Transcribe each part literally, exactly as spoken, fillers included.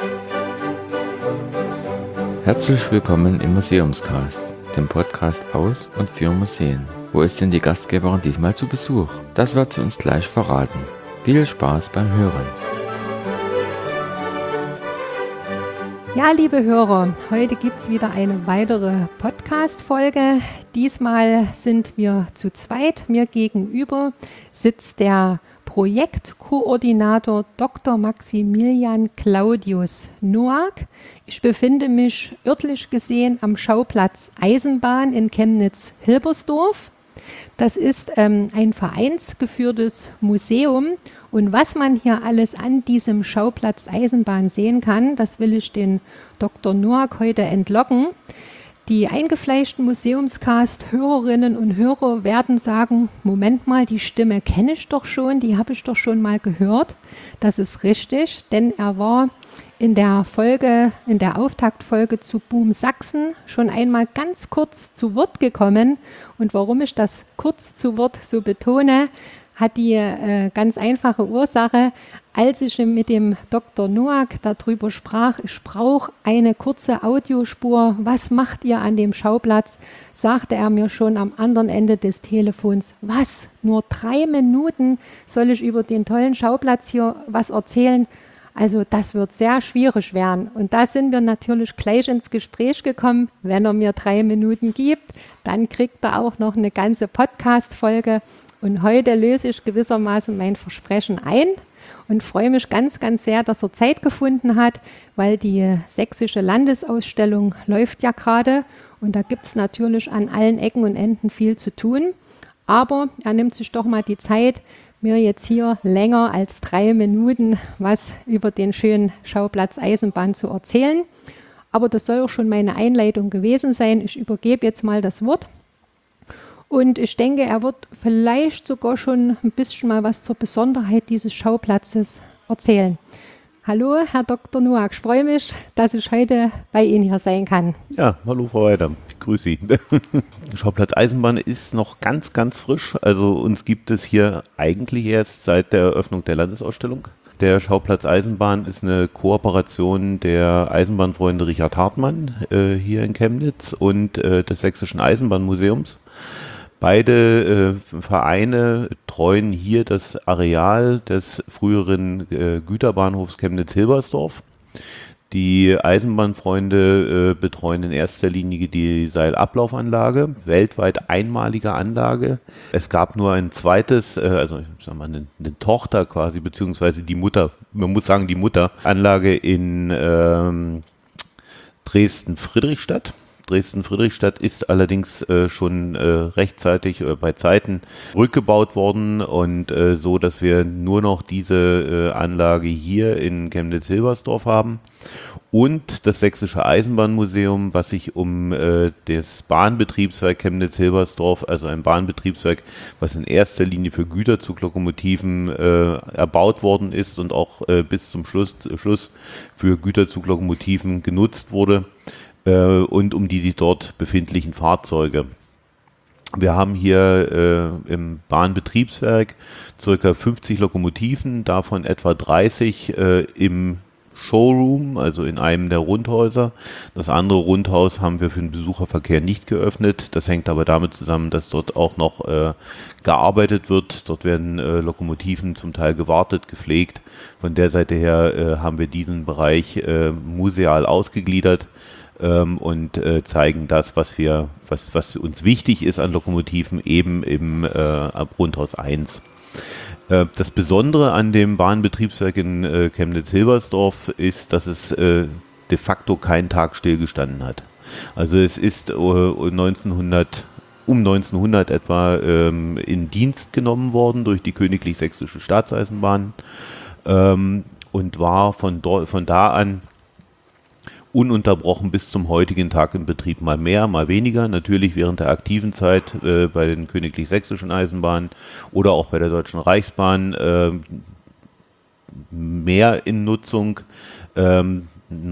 Herzlich willkommen im Museumscast, dem Podcast aus und für Museen. Wo ist denn die Gastgeberin diesmal zu Besuch? Das wird sie uns gleich verraten. Viel Spaß beim Hören. Ja, liebe Hörer, heute gibt es wieder eine weitere Podcast-Folge. Diesmal sind wir zu zweit. Mir gegenüber sitzt der Projektkoordinator Doktor Maximilian Claudius Noack. Ich befinde mich örtlich gesehen am Schauplatz Eisenbahn in Chemnitz-Hilbersdorf. Das ist ähm, ein vereinsgeführtes Museum und was man hier alles an diesem Schauplatz Eisenbahn sehen kann, das will ich den Doktor Noack heute entlocken. Die eingefleischten Museumscast-Hörerinnen und Hörer werden sagen, Moment mal, die Stimme kenne ich doch schon, die habe ich doch schon mal gehört. Das ist richtig, denn er war in der Folge, in der Auftaktfolge zu Boom Sachsen schon einmal ganz kurz zu Wort gekommen. Und warum ich das kurz zu Wort so betone, hat die äh, ganz einfache Ursache. Als ich mit dem Doktor Noack darüber sprach, ich brauche eine kurze Audiospur, was macht ihr an dem Schauplatz, sagte er mir schon am anderen Ende des Telefons, was, nur drei Minuten soll ich über den tollen Schauplatz hier was erzählen? Also das wird sehr schwierig werden. Und da sind wir natürlich gleich ins Gespräch gekommen. Wenn er mir drei Minuten gibt, dann kriegt er auch noch eine ganze Podcast-Folge. Und heute löse ich gewissermaßen mein Versprechen ein und freue mich ganz, ganz sehr, dass er Zeit gefunden hat, weil die sächsische Landesausstellung läuft ja gerade und da gibt es natürlich an allen Ecken und Enden viel zu tun. Aber er nimmt sich doch mal die Zeit, mir jetzt hier länger als drei Minuten was über den schönen Schauplatz Eisenbahn zu erzählen. Aber das soll auch schon meine Einleitung gewesen sein. Ich übergebe jetzt mal das Wort. Und ich denke, er wird vielleicht sogar schon ein bisschen mal was zur Besonderheit dieses Schauplatzes erzählen. Hallo, Herr Doktor Noack, ich freue mich, dass ich heute bei Ihnen hier sein kann. Ja, hallo Frau Weider, ich grüße Sie. Der Schauplatz Eisenbahn ist noch ganz, ganz frisch. Also uns gibt es hier eigentlich erst seit der Eröffnung der Landesausstellung. Der Schauplatz Eisenbahn ist eine Kooperation der Eisenbahnfreunde Richard Hartmann äh, hier in Chemnitz und äh, des Sächsischen Eisenbahnmuseums. Beide äh, Vereine treuen hier das Areal des früheren äh, Güterbahnhofs Chemnitz-Hilbersdorf. Die Eisenbahnfreunde äh, betreuen in erster Linie die Seilablaufanlage, weltweit einmalige Anlage. Es gab nur ein zweites, äh, also ich sag mal eine, eine Tochter quasi, beziehungsweise die Mutter, man muss sagen die Mutteranlage in ähm, Dresden-Friedrichstadt. Dresden-Friedrichstadt ist allerdings äh, schon äh, rechtzeitig äh, bei Zeiten rückgebaut worden und äh, so, dass wir nur noch diese äh, Anlage hier in Chemnitz-Hilbersdorf haben. Und das Sächsische Eisenbahnmuseum, was sich um äh, das Bahnbetriebswerk Chemnitz-Hilbersdorf, also ein Bahnbetriebswerk, was in erster Linie für Güterzuglokomotiven äh, erbaut worden ist und auch äh, bis zum Schluss, Schluss für Güterzuglokomotiven genutzt wurde, und um die, die dort befindlichen Fahrzeuge. Wir haben hier äh, im Bahnbetriebswerk ca. fünfzig Lokomotiven, davon etwa dreißig äh, im Showroom, also in einem der Rundhäuser. Das andere Rundhaus haben wir für den Besucherverkehr nicht geöffnet. Das hängt aber damit zusammen, dass dort auch noch äh, gearbeitet wird. Dort werden äh, Lokomotiven zum Teil gewartet, gepflegt. Von der Seite her äh, haben wir diesen Bereich äh, museal ausgegliedert. Ähm, und äh, zeigen das, was wir, was, was uns wichtig ist an Lokomotiven, eben im äh, Rundhaus eins. Äh, das Besondere an dem Bahnbetriebswerk in äh, Chemnitz-Hilbersdorf ist, dass es äh, de facto keinen Tag stillgestanden hat. Also es ist äh, neunzehnhundert, um neunzehnhundert etwa ähm, in Dienst genommen worden durch die Königlich Sächsische Staatseisenbahn ähm, und war von, do, von da an ununterbrochen bis zum heutigen Tag im Betrieb, mal mehr, mal weniger, natürlich während der aktiven Zeit äh, bei den Königlich Sächsischen Eisenbahnen oder auch bei der Deutschen Reichsbahn äh, mehr in Nutzung. Ähm,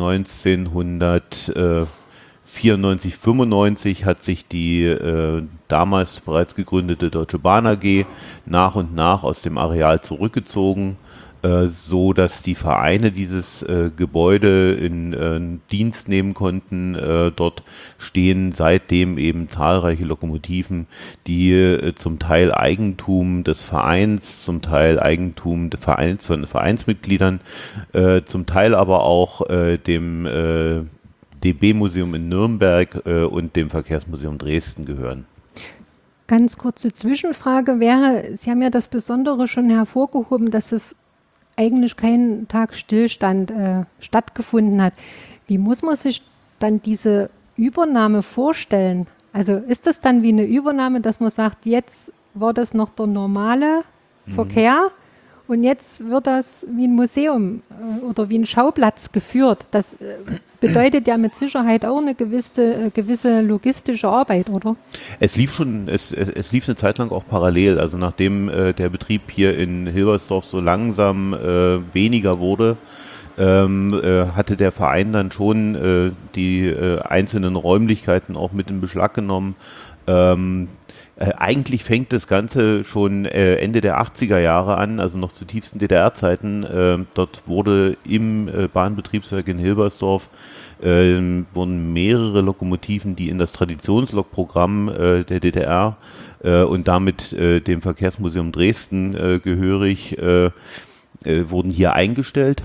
neunzehnhundertvierundneunzig, fünfundneunzig hat sich die äh, damals bereits gegründete Deutsche Bahn A G nach und nach aus dem Areal zurückgezogen. äh, so dass die Vereine dieses äh, Gebäude in äh, Dienst nehmen konnten. Äh, dort stehen seitdem eben zahlreiche Lokomotiven, die äh, zum Teil Eigentum des Vereins, zum Teil Eigentum des Vereins, von Vereinsmitgliedern, äh, zum Teil aber auch äh, dem äh, D B-Museum in Nürnberg äh, und dem Verkehrsmuseum Dresden gehören. Ganz kurze Zwischenfrage wäre, Sie haben ja das Besondere schon hervorgehoben, dass es eigentlich keinen Tag Stillstand äh, stattgefunden hat. Wie muss man sich dann diese Übernahme vorstellen? Also ist das dann wie eine Übernahme, dass man sagt, jetzt war das noch der normale mhm. Verkehr und jetzt wird das wie ein Museum äh, oder wie ein Schauplatz geführt? Das äh, bedeutet ja mit Sicherheit auch eine gewisse, äh, gewisse logistische Arbeit, oder? Es lief schon, es, es, es lief eine Zeit lang auch parallel. Also nachdem äh, der Betrieb hier in Hilbersdorf so langsam äh, weniger wurde, ähm, äh, hatte der Verein dann schon äh, die äh, einzelnen Räumlichkeiten auch mit in Beschlag genommen. Ähm, äh, eigentlich fängt das Ganze schon äh, Ende der achtziger Jahre an, also noch zu tiefsten D D R-Zeiten. Äh, dort wurde im äh, Bahnbetriebswerk in Hilbersdorf äh, wurden mehrere Lokomotiven, die in das Traditionslokprogramm äh, der D D R äh, und damit äh, dem Verkehrsmuseum Dresden äh, gehörig, äh, äh, wurden hier eingestellt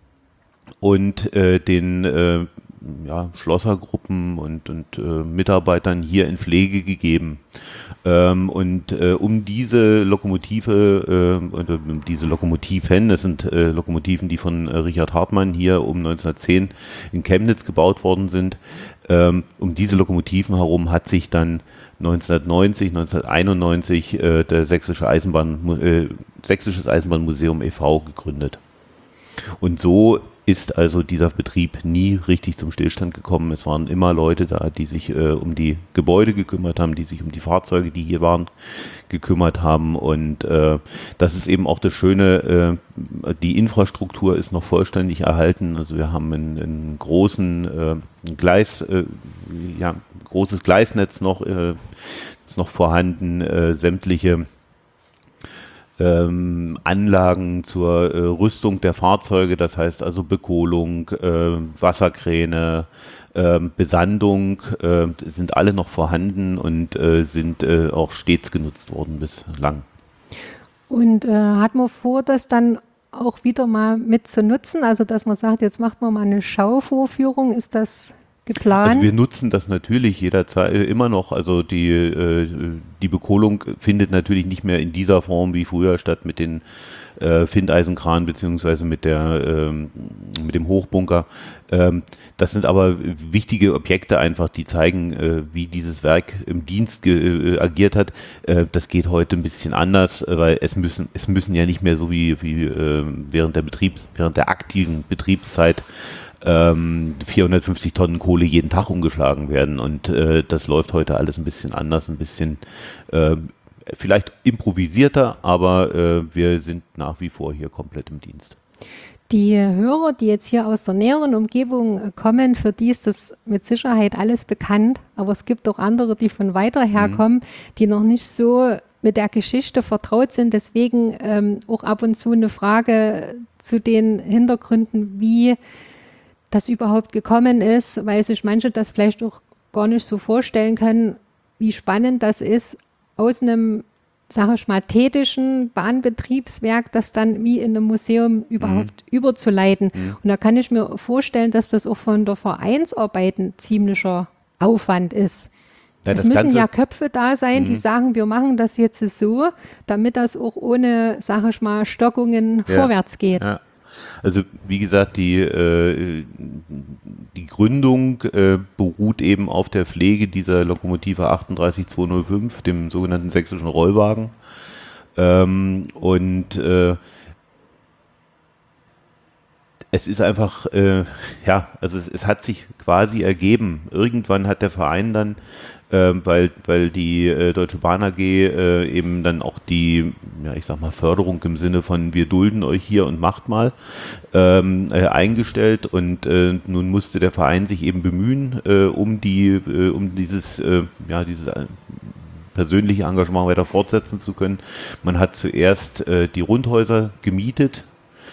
und äh, den äh, ja, Schlossergruppen und, und äh, Mitarbeitern hier in Pflege gegeben. Ähm, und äh, um diese Lokomotive, äh, und, um diese Lokomotiven, das sind äh, Lokomotiven, die von äh, Richard Hartmann hier um neunzehnhundertzehn in Chemnitz gebaut worden sind, ähm, um diese Lokomotiven herum hat sich dann neunzehnhundertneunzig, neunzehnhunderteinundneunzig äh, der Sächsische Eisenbahn, äh, Sächsisches Eisenbahnmuseum e V gegründet. Und so ist also dieser Betrieb nie richtig zum Stillstand gekommen. Es waren immer Leute da, die sich äh, um die Gebäude gekümmert haben, die sich um die Fahrzeuge, die hier waren, gekümmert haben. Und äh, das ist eben auch das Schöne, äh, die Infrastruktur ist noch vollständig erhalten. Also wir haben einen, einen großen äh, Gleis, äh, ja, großes Gleisnetz noch, äh, ist noch vorhanden, äh, sämtliche Ähm, Anlagen zur äh, Rüstung der Fahrzeuge, das heißt also Bekohlung, äh, Wasserkräne, äh, Besandung, äh, sind alle noch vorhanden und äh, sind äh, auch stets genutzt worden bislang. Und äh, hat man vor, das dann auch wieder mal mit zu nutzen, also dass man sagt, jetzt macht man mal eine Schauvorführung, ist das geplant? Also wir nutzen das natürlich jederzeit äh, immer noch, also die, äh, die Bekohlung findet natürlich nicht mehr in dieser Form wie früher statt mit den äh, Findeisenkran beziehungsweise mit der ähm, mit dem Hochbunker. Ähm, das sind aber wichtige Objekte einfach, die zeigen, äh, wie dieses Werk im Dienst ge- äh, agiert hat. Äh, das geht heute ein bisschen anders, äh, weil es müssen es müssen ja nicht mehr so wie, wie äh, während der Betriebs während der aktiven Betriebszeit vierhundertfünfzig Tonnen Kohle jeden Tag umgeschlagen werden und äh, das läuft heute alles ein bisschen anders, ein bisschen äh, vielleicht improvisierter, aber äh, wir sind nach wie vor hier komplett im Dienst. Die Hörer, die jetzt hier aus der näheren Umgebung kommen, für die ist das mit Sicherheit alles bekannt, aber es gibt auch andere, die von weiter herkommen, mhm. die noch nicht so mit der Geschichte vertraut sind, deswegen ähm, auch ab und zu eine Frage zu den Hintergründen, wie das überhaupt gekommen ist, weil sich manche das vielleicht auch gar nicht so vorstellen können, wie spannend das ist, aus einem, sage ich mal, tätigen Bahnbetriebswerk das dann wie in einem Museum überhaupt mhm. überzuleiten. Mhm. Und da kann ich mir vorstellen, dass das auch von der Vereinsarbeit ein ziemlicher Aufwand ist. Ja, es müssen Ganze, ja Köpfe da sein, die sagen, wir machen das jetzt so, damit das auch ohne, sage ich mal, Stockungen ja. vorwärts geht. Ja. Also wie gesagt, die, äh, die Gründung äh, beruht eben auf der Pflege dieser Lokomotive achtunddreißig zweihundertfünf, dem sogenannten sächsischen Rollwagen. Ähm, und äh, es ist einfach, äh, ja, also es, es hat sich quasi ergeben. Irgendwann hat der Verein dann, äh, weil, weil die äh, Deutsche Bahn A G äh, eben dann auch die, ja, ich sag mal, Förderung im Sinne von wir dulden euch hier und macht mal, ähm, äh, eingestellt und äh, nun musste der Verein sich eben bemühen, äh, um die, äh, um dieses, äh, ja, dieses äh, persönliche Engagement weiter fortsetzen zu können. Man hat zuerst äh, die Rundhäuser gemietet,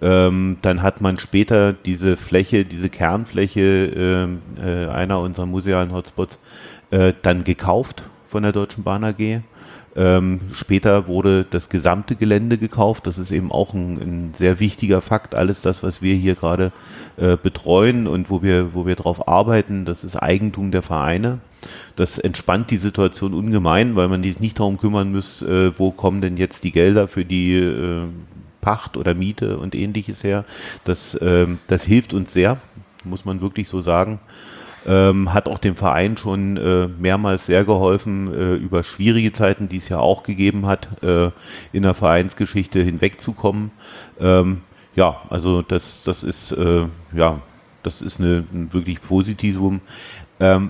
Ähm, dann hat man später diese Fläche, diese Kernfläche äh, äh, einer unserer musealen Hotspots äh, dann gekauft von der Deutschen Bahn A G. Ähm, später wurde das gesamte Gelände gekauft. Das ist eben auch ein, ein sehr wichtiger Fakt. Alles das, was wir hier gerade äh, betreuen und wo wir, wo wir drauf arbeiten, das ist Eigentum der Vereine. Das entspannt die Situation ungemein, weil man sich nicht darum kümmern muss, äh, wo kommen denn jetzt die Gelder für die äh, Pacht oder Miete und ähnliches her. Das, äh, das hilft uns sehr, muss man wirklich so sagen. Ähm, hat auch dem Verein schon äh, mehrmals sehr geholfen, äh, über schwierige Zeiten, die es ja auch gegeben hat, äh, in der Vereinsgeschichte hinwegzukommen. Ähm, ja, also das, das ist äh, ja, das ist eine, ein wirklich Positivum. Ähm,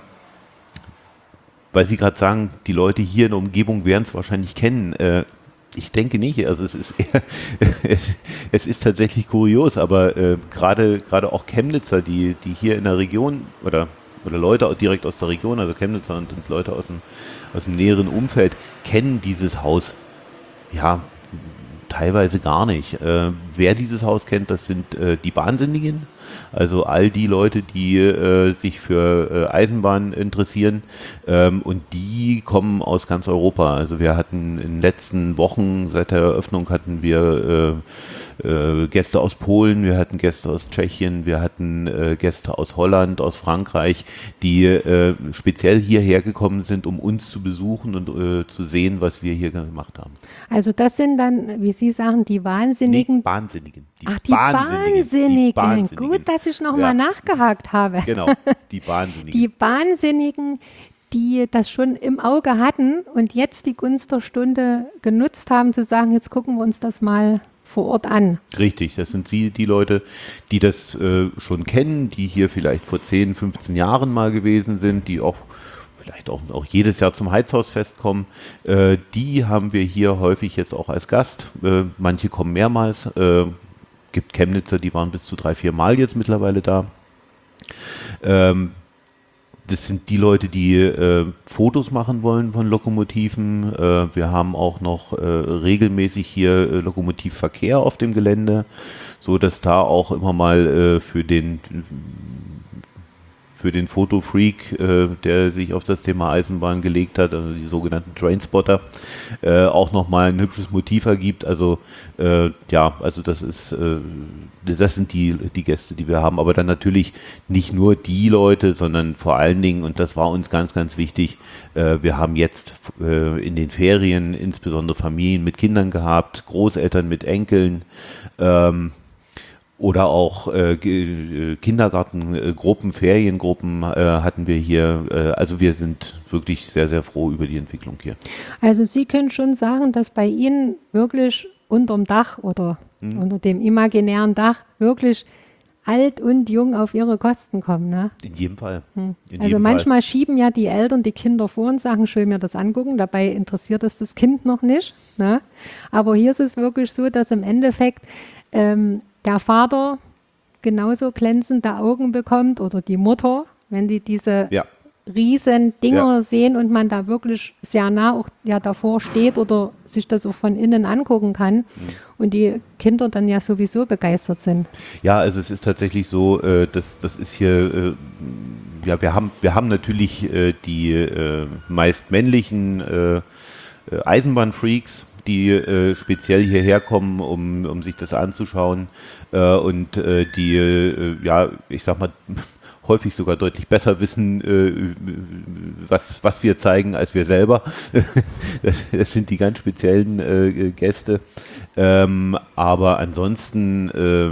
weil Sie gerade sagen, die Leute hier in der Umgebung werden es wahrscheinlich kennen. Äh, ich denke nicht. Also es ist eher, es, es ist tatsächlich kurios, aber äh, gerade gerade auch Chemnitzer, die die hier in der Region oder oder Leute direkt aus der Region, also Chemnitzer und, und Leute aus dem, aus dem näheren Umfeld, kennen dieses Haus ja teilweise gar nicht. Äh, wer dieses Haus kennt, das sind äh, die Bahnsinnigen, also all die Leute, die äh, sich für äh, Eisenbahn interessieren, ähm, und die kommen aus ganz Europa. Also wir hatten in den letzten Wochen, seit der Eröffnung hatten wir äh, Äh, Gäste aus Polen, wir hatten Gäste aus Tschechien, wir hatten äh, Gäste aus Holland, aus Frankreich, die äh, speziell hierher gekommen sind, um uns zu besuchen und äh, zu sehen, was wir hier gemacht haben. Also das sind dann, wie Sie sagen, die Wahnsinnigen. Nee, Bahnsinnigen. Die Ach, die Bahnsinnigen. Bahnsinnigen. Die Bahnsinnigen. Gut, dass ich nochmal ja. nachgehakt habe. Genau, die Bahnsinnigen. Die Bahnsinnigen, die das schon im Auge hatten und jetzt die Gunst der Stunde genutzt haben, zu sagen, jetzt gucken wir uns das mal vor Ort an. Richtig, das sind Sie, die Leute, die das äh, schon kennen, die hier vielleicht vor zehn, fünfzehn Jahren mal gewesen sind, die auch vielleicht auch, auch jedes Jahr zum Heizhausfest kommen. Äh, die haben wir hier häufig jetzt auch als Gast. Äh, manche kommen mehrmals. Äh, gibt Chemnitzer, die waren bis zu drei, vier Mal jetzt mittlerweile da. Ähm, Das sind die Leute, die äh, Fotos machen wollen von Lokomotiven. Äh, wir haben auch noch äh, regelmäßig hier äh, Lokomotivverkehr auf dem Gelände, so dass da auch immer mal äh, für den für den Fotofreak, äh, der sich auf das Thema Eisenbahn gelegt hat, also die sogenannten Trainspotter, äh, auch nochmal ein hübsches Motiv ergibt. Also äh, ja, also das ist, äh, das sind die, die Gäste, die wir haben. Aber dann natürlich nicht nur die Leute, sondern vor allen Dingen, und das war uns ganz, ganz wichtig, äh, wir haben jetzt äh, in den Ferien insbesondere Familien mit Kindern gehabt, Großeltern mit Enkeln, ähm, oder auch äh, Kindergartengruppen, Feriengruppen äh, hatten wir hier. Äh, also wir sind wirklich sehr, sehr froh über die Entwicklung hier. Also Sie können schon sagen, dass bei Ihnen wirklich unterm Dach oder hm. unter dem imaginären Dach wirklich alt und jung auf ihre Kosten kommen. Ne? In jedem Fall. Hm. In also jedem manchmal Fall. Schieben ja die Eltern die Kinder vor und sagen, schön mir das angucken. Dabei interessiert es das Kind noch nicht. Ne? Aber hier ist es wirklich so, dass im Endeffekt ähm, der Vater genauso glänzende Augen bekommt oder die Mutter, wenn die diese ja. riesen Dinger ja. sehen und man da wirklich sehr nah auch ja davor steht oder sich das auch von innen angucken kann mhm. und die Kinder dann ja sowieso begeistert sind. Ja, also es ist tatsächlich so, äh, dass das ist hier, äh, ja, wir haben, wir haben natürlich äh, die äh, meist männlichen äh, Eisenbahnfreaks, die äh, speziell hierher kommen, um, um sich das anzuschauen äh, und äh, die, äh, ja, ich sag mal, häufig sogar deutlich besser wissen, äh, was, was wir zeigen, als wir selber. das, das sind die ganz speziellen äh, Gäste. Ähm, aber ansonsten äh,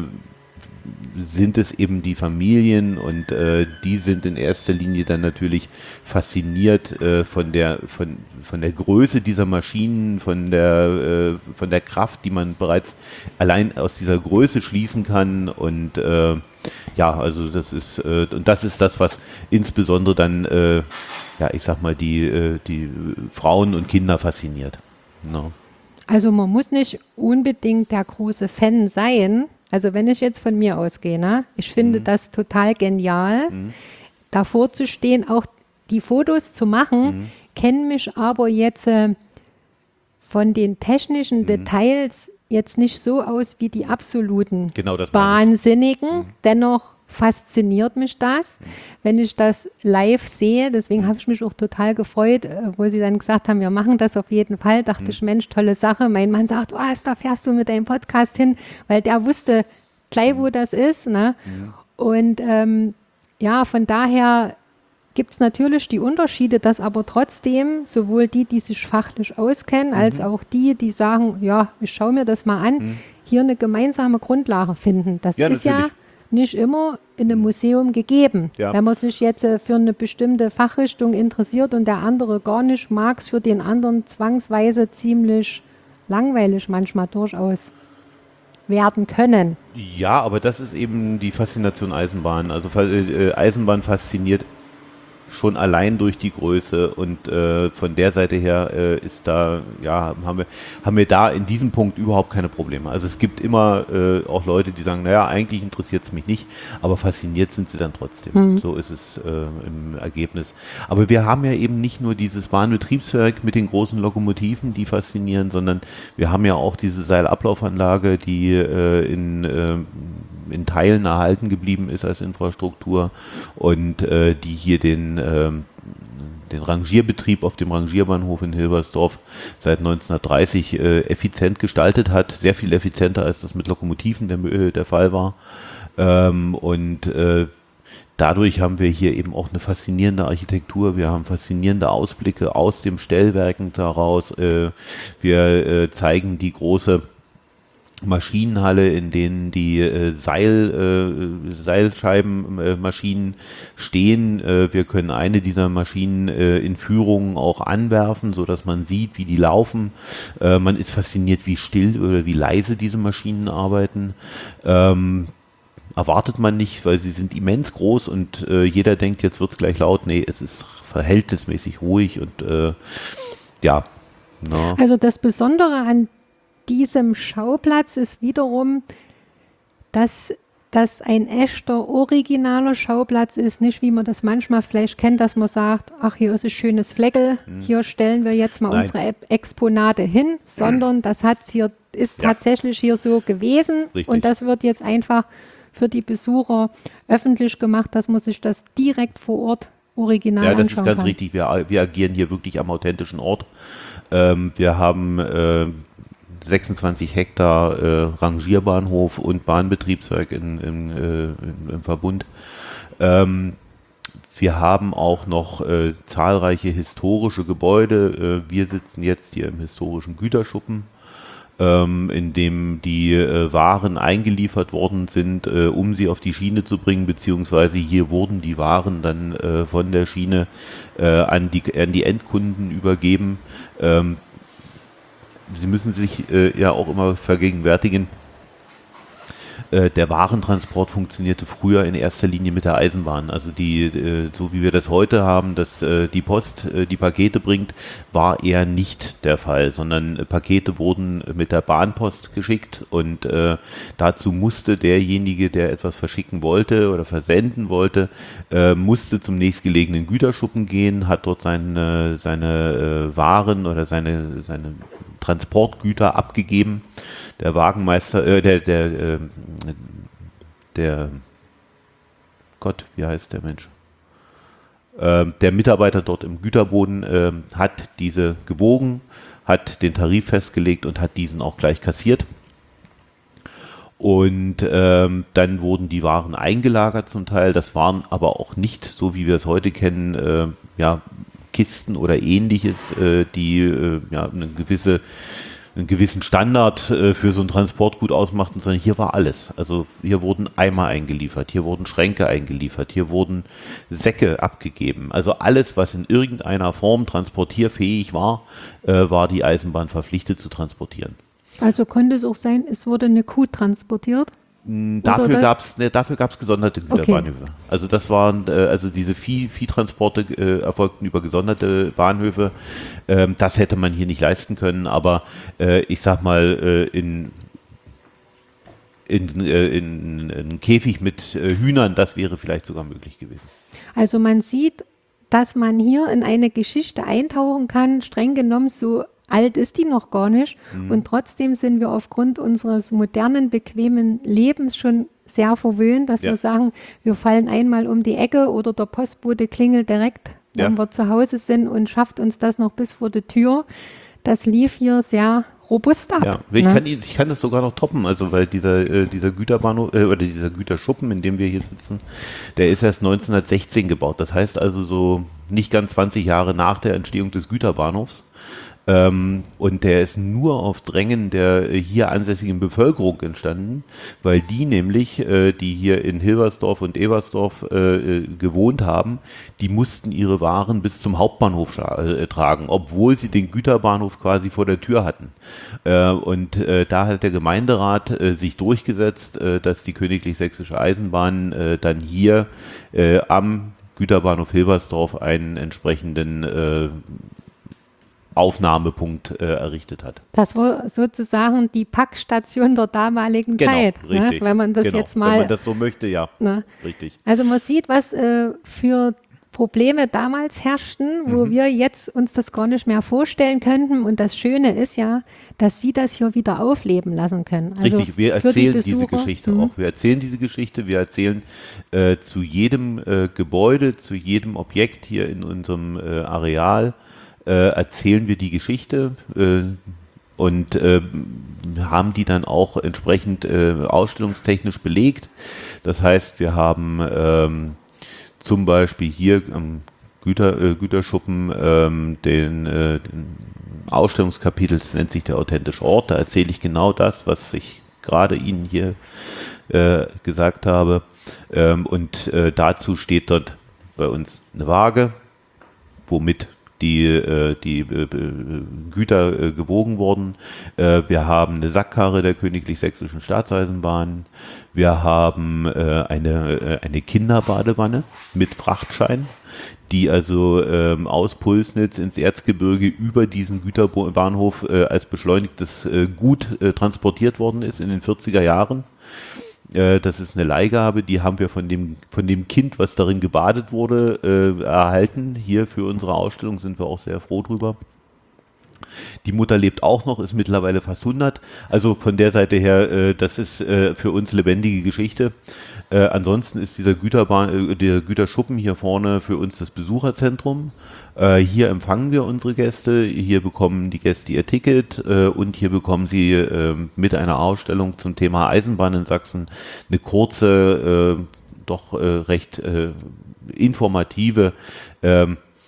sind es eben die Familien und äh, die sind in erster Linie dann natürlich fasziniert äh, von der von von der Größe dieser Maschinen, von der äh, von der Kraft, die man bereits allein aus dieser Größe schließen kann und äh, ja, also das ist äh, und das ist das, was insbesondere dann äh, ja, ich sag mal die äh, die Frauen und Kinder fasziniert. No. Also man muss nicht unbedingt der große Fan sein. Also wenn ich jetzt von mir ausgehe, ne, ich finde mhm. das total genial, mhm. davor zu stehen, auch die Fotos zu machen, mhm. kenne mich aber jetzt äh, von den technischen mhm. Details jetzt nicht so aus wie die absoluten Genau, das meine ich. Wahnsinnigen. Mhm. Dennoch fasziniert mich das, wenn ich das live sehe. Deswegen habe ich mich auch total gefreut, äh, wo sie dann gesagt haben, wir machen das auf jeden Fall. Dachte Mhm. ich, Mensch, tolle Sache. Mein Mann sagt, was, da fährst du mit deinem Podcast hin, weil der wusste gleich, wo das ist. Ne? Mhm. Und ähm, ja, von daher gibt es natürlich die Unterschiede, dass aber trotzdem sowohl die, die sich fachlich auskennen, als Mhm. auch die, die sagen, ja, ich schaue mir das mal an, Mhm. hier eine gemeinsame Grundlage finden. Das Ja, ist ja natürlich. nicht immer in einem Museum gegeben. Ja. Wenn man sich jetzt äh, für eine bestimmte Fachrichtung interessiert und der andere gar nicht, mag es für den anderen zwangsweise ziemlich langweilig manchmal durchaus werden können. Ja, aber das ist eben die Faszination Eisenbahn. Also äh, Eisenbahn fasziniert schon allein durch die Größe und äh, von der Seite her äh, ist da, ja, haben wir, haben wir da in diesem Punkt überhaupt keine Probleme. Also es gibt immer äh, auch Leute, die sagen, naja, eigentlich interessiert es mich nicht, aber fasziniert sind sie dann trotzdem. Mhm. So ist es äh, im Ergebnis. Aber wir haben ja eben nicht nur dieses Bahnbetriebswerk mit den großen Lokomotiven, die faszinieren, sondern wir haben ja auch diese Seilablaufenlage, die äh, in äh, in Teilen erhalten geblieben ist als Infrastruktur und äh, die hier den, äh, den Rangierbetrieb auf dem Rangierbahnhof in Hilbersdorf seit neunzehnhundertdreißig äh, effizient gestaltet hat, sehr viel effizienter als das mit Lokomotiven der, äh, der Fall war. Ähm, und äh, dadurch haben wir hier eben auch eine faszinierende Architektur, wir haben faszinierende Ausblicke aus dem Stellwerken daraus, äh, wir äh, zeigen die große Maschinenhalle, in denen die äh, Seil, äh, Seilscheibenmaschinen äh, stehen. Äh, wir können eine dieser Maschinen äh, in Führungen auch anwerfen, so dass man sieht, wie die laufen. Äh, man ist fasziniert, wie still oder wie leise diese Maschinen arbeiten. Ähm, erwartet man nicht, weil sie sind immens groß und äh, jeder denkt, jetzt wird es gleich laut. Nee, es ist verhältnismäßig ruhig und äh, ja. No. Also das Besondere an diesem Schauplatz ist wiederum, dass das ein echter, originaler Schauplatz ist, nicht wie man das manchmal vielleicht kennt, dass man sagt, ach, hier ist ein schönes Fleckel, hm. hier stellen wir jetzt mal Nein. unsere Exponate hin, sondern das hat's hier, ist ja. tatsächlich hier so gewesen. Richtig. Und das wird jetzt einfach für die Besucher öffentlich gemacht, dass man sich das direkt vor Ort original anschauen kann. Ja, das ist ganz kann. richtig. Wir, wir agieren hier wirklich am authentischen Ort. Ähm, wir haben äh, sechsundzwanzig Hektar äh, Rangierbahnhof und Bahnbetriebswerk in, in, äh, in, im Verbund. Ähm, wir haben auch noch äh, zahlreiche historische Gebäude. Äh, wir sitzen jetzt hier im historischen Güterschuppen, ähm, in dem die äh, Waren eingeliefert worden sind, äh, um sie auf die Schiene zu bringen, beziehungsweise hier wurden die Waren dann äh, von der Schiene äh, an, die, an die Endkunden übergeben. Ähm, Sie müssen sich äh, ja auch immer vergegenwärtigen, äh, der Warentransport funktionierte früher in erster Linie mit der Eisenbahn. Also die, äh, so wie wir das heute haben, dass äh, die Post äh, die Pakete bringt, war eher nicht der Fall, sondern äh, Pakete wurden mit der Bahnpost geschickt und äh, dazu musste derjenige, der etwas verschicken wollte oder versenden wollte, äh, musste zum nächstgelegenen Güterschuppen gehen, hat dort seine, seine äh, Waren oder seine, seine Transportgüter abgegeben. Der Wagenmeister, äh, der, der, äh, der, Gott, wie heißt der Mensch? Äh, der Mitarbeiter dort im Güterboden äh, hat diese gewogen, hat den Tarif festgelegt und hat diesen auch gleich kassiert. Und ähm, dann wurden die Waren eingelagert zum Teil. Das waren aber auch nicht, so wie wir es heute kennen, äh, ja, Kisten oder ähnliches, äh, die äh, ja, eine gewisse, einen gewissen Standard äh, für so ein Transportgut ausmachten, sondern hier war alles. Also hier wurden Eimer eingeliefert, hier wurden Schränke eingeliefert, hier wurden Säcke abgegeben. Also alles, was in irgendeiner Form transportierfähig war, äh, war die Eisenbahn verpflichtet zu transportieren. Also konnte es auch sein, es wurde eine Kuh transportiert? Dafür gab es ne, dafür gab's gesonderte Güterbahnhöfe. Okay. Also das waren, äh, also diese Vieh, Viehtransporte äh, erfolgten über gesonderte Bahnhöfe. Ähm, das hätte man hier nicht leisten können, aber äh, ich sag mal, äh, in, in, äh, in, in einen Käfig mit äh, Hühnern, das wäre vielleicht sogar möglich gewesen. Also man sieht, dass man hier in eine Geschichte eintauchen kann, streng genommen so alt ist die noch gar nicht. Mhm. Und trotzdem sind wir aufgrund unseres modernen, bequemen Lebens schon sehr verwöhnt, dass ja. wir sagen, wir fallen einmal um die Ecke oder der Postbote klingelt direkt, wenn ja. wir zu Hause sind und schafft uns das noch bis vor die Tür. Das lief hier sehr robust ab. Ja, ich, ne? kann, ich kann das sogar noch toppen, also weil dieser, äh, dieser Güterbahnhof äh, oder dieser Güterschuppen, in dem wir hier sitzen, der ist erst neunzehnhundertsechzehn gebaut. Das heißt also so nicht ganz zwanzig Jahre nach der Entstehung des Güterbahnhofs. Ähm, und der ist nur auf Drängen der äh, hier ansässigen Bevölkerung entstanden, weil die nämlich, äh, die hier in Hilbersdorf und Ebersdorf äh, gewohnt haben, die mussten ihre Waren bis zum Hauptbahnhof äh, tragen, obwohl sie den Güterbahnhof quasi vor der Tür hatten. Äh, und äh, da hat der Gemeinderat äh, sich durchgesetzt, äh, dass die Königlich Sächsische Eisenbahn äh, dann hier äh, am Güterbahnhof Hilbersdorf einen entsprechenden äh, Aufnahmepunkt äh, errichtet hat. Das war sozusagen die Packstation der damaligen genau, Zeit, richtig, ne? Wenn man das genau, jetzt mal... Wenn man das so möchte, ja, ne? richtig. Also man sieht, was äh, für Probleme damals herrschten, wo mhm. wir jetzt uns das gar nicht mehr vorstellen könnten. Und das Schöne ist ja, dass Sie das hier wieder aufleben lassen können. Also richtig, wir erzählen die diese Geschichte mhm. auch. Wir erzählen diese Geschichte, wir erzählen äh, zu jedem äh, Gebäude, zu jedem Objekt hier in unserem äh, Areal, Äh, erzählen wir die Geschichte äh, und äh, haben die dann auch entsprechend äh, ausstellungstechnisch belegt. Das heißt, wir haben ähm, zum Beispiel hier am Güter, äh, Güterschuppen ähm, den, äh, den Ausstellungskapitel, das nennt sich der authentische Ort. Da erzähle ich genau das, was ich gerade Ihnen hier äh, gesagt habe. Ähm, und äh, dazu steht dort bei uns eine Waage, womit die, äh, die äh, Güter äh, gewogen wurden. Äh, wir haben eine Sackkarre der Königlich Sächsischen Staatseisenbahn. Wir haben äh, eine, äh, eine Kinderbadewanne mit Frachtschein, die also ähm, aus Pulsnitz ins Erzgebirge über diesen Güterbahnhof äh, als beschleunigtes äh, Gut äh, transportiert worden ist in den vierziger Jahren. Das ist eine Leihgabe, die haben wir von dem, von dem Kind, was darin gebadet wurde, äh, erhalten. Hier für unsere Ausstellung sind wir auch sehr froh drüber. Die Mutter lebt auch noch, ist mittlerweile fast hundert. Also von der Seite her, äh, das ist äh, für uns lebendige Geschichte. Äh, ansonsten ist dieser Güterbahn, äh, der Güterschuppen hier vorne für uns das Besucherzentrum. Äh, hier empfangen wir unsere Gäste, hier bekommen die Gäste ihr Ticket äh, und hier bekommen sie äh, mit einer Ausstellung zum Thema Eisenbahn in Sachsen eine kurze, äh, doch äh, recht äh, informative äh,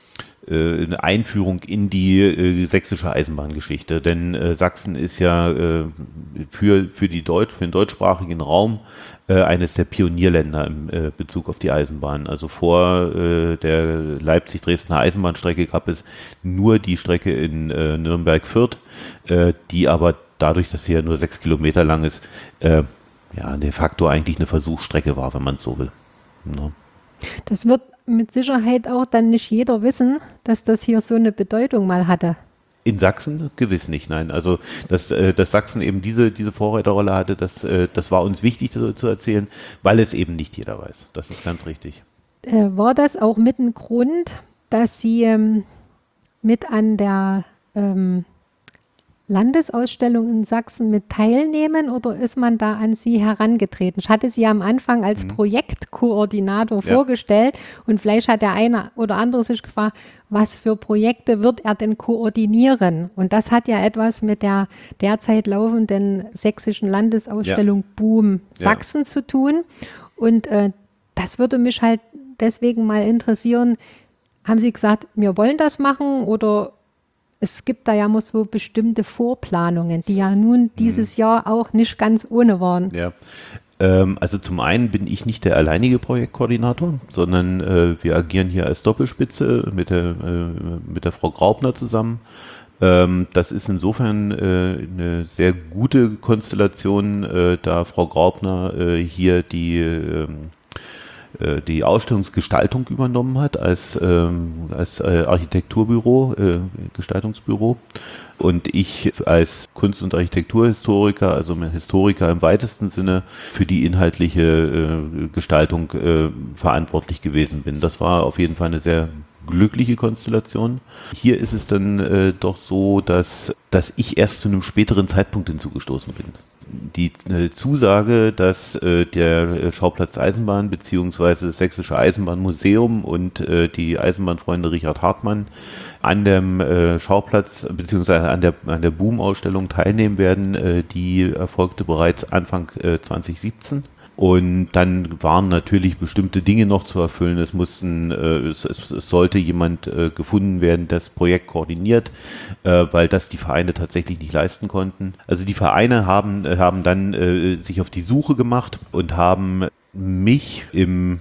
eine Einführung in die äh, sächsische Eisenbahngeschichte, denn äh, Sachsen ist ja äh, für, für, die Deutsch, für den deutschsprachigen Raum äh, eines der Pionierländer im äh, Bezug auf die Eisenbahn. Also vor äh, der Leipzig-Dresdner Eisenbahnstrecke gab es nur die Strecke in äh, Nürnberg-Fürth, äh, die aber dadurch, dass sie ja nur sechs Kilometer lang ist, äh, ja de facto eigentlich eine Versuchsstrecke war, wenn man es so will. Ja. Das wird mit Sicherheit auch dann nicht jeder wissen, dass das hier so eine Bedeutung mal hatte. In Sachsen gewiss nicht, nein. Also dass, äh, dass Sachsen eben diese, diese Vorreiterrolle hatte, das, äh, das war uns wichtig zu, zu erzählen, weil es eben nicht jeder weiß. Das ist ganz richtig. Äh, war das auch mit ein Grund, dass Sie ähm, mit an der ähm, Landesausstellung in Sachsen mit teilnehmen oder ist man da an Sie herangetreten? Ich hatte Sie am Anfang als mhm. Projektkoordinator ja. vorgestellt und vielleicht hat der eine oder andere sich gefragt, was für Projekte wird er denn koordinieren? Und das hat ja etwas mit der derzeit laufenden sächsischen Landesausstellung ja. Boom Sachsen ja. zu tun. Und äh, das würde mich halt deswegen mal interessieren, haben Sie gesagt, wir wollen das machen oder es gibt da ja mal so bestimmte Vorplanungen, die ja nun dieses Jahr auch nicht ganz ohne waren. Ja, ähm, also zum einen bin ich nicht der alleinige Projektkoordinator, sondern äh, wir agieren hier als Doppelspitze mit der, äh, mit der Frau Graupner zusammen. Ähm, das ist insofern äh, eine sehr gute Konstellation, äh, da Frau Graupner äh, hier die äh, die Ausstellungsgestaltung übernommen hat als, ähm, als äh, Architekturbüro, äh, Gestaltungsbüro und ich als Kunst- und Architekturhistoriker, also Historiker im weitesten Sinne, für die inhaltliche äh, Gestaltung äh, verantwortlich gewesen bin. Das war auf jeden Fall eine sehr glückliche Konstellation. Hier ist es dann äh, doch so, dass, dass ich erst zu einem späteren Zeitpunkt hinzugestoßen bin. Die äh, Zusage, dass äh, der Schauplatz Eisenbahn bzw. das Sächsische Eisenbahnmuseum und äh, die Eisenbahnfreunde Richard Hartmann an dem äh, Schauplatz bzw. an der, an der Boom-Ausstellung teilnehmen werden, äh, die erfolgte bereits Anfang äh, zwanzig siebzehn. Und dann waren natürlich bestimmte Dinge noch zu erfüllen. Es mussten, äh, es, es sollte jemand äh, gefunden werden, das Projekt koordiniert, äh, weil das die Vereine tatsächlich nicht leisten konnten. Also die Vereine haben, äh, haben dann äh, sich auf die Suche gemacht und haben mich im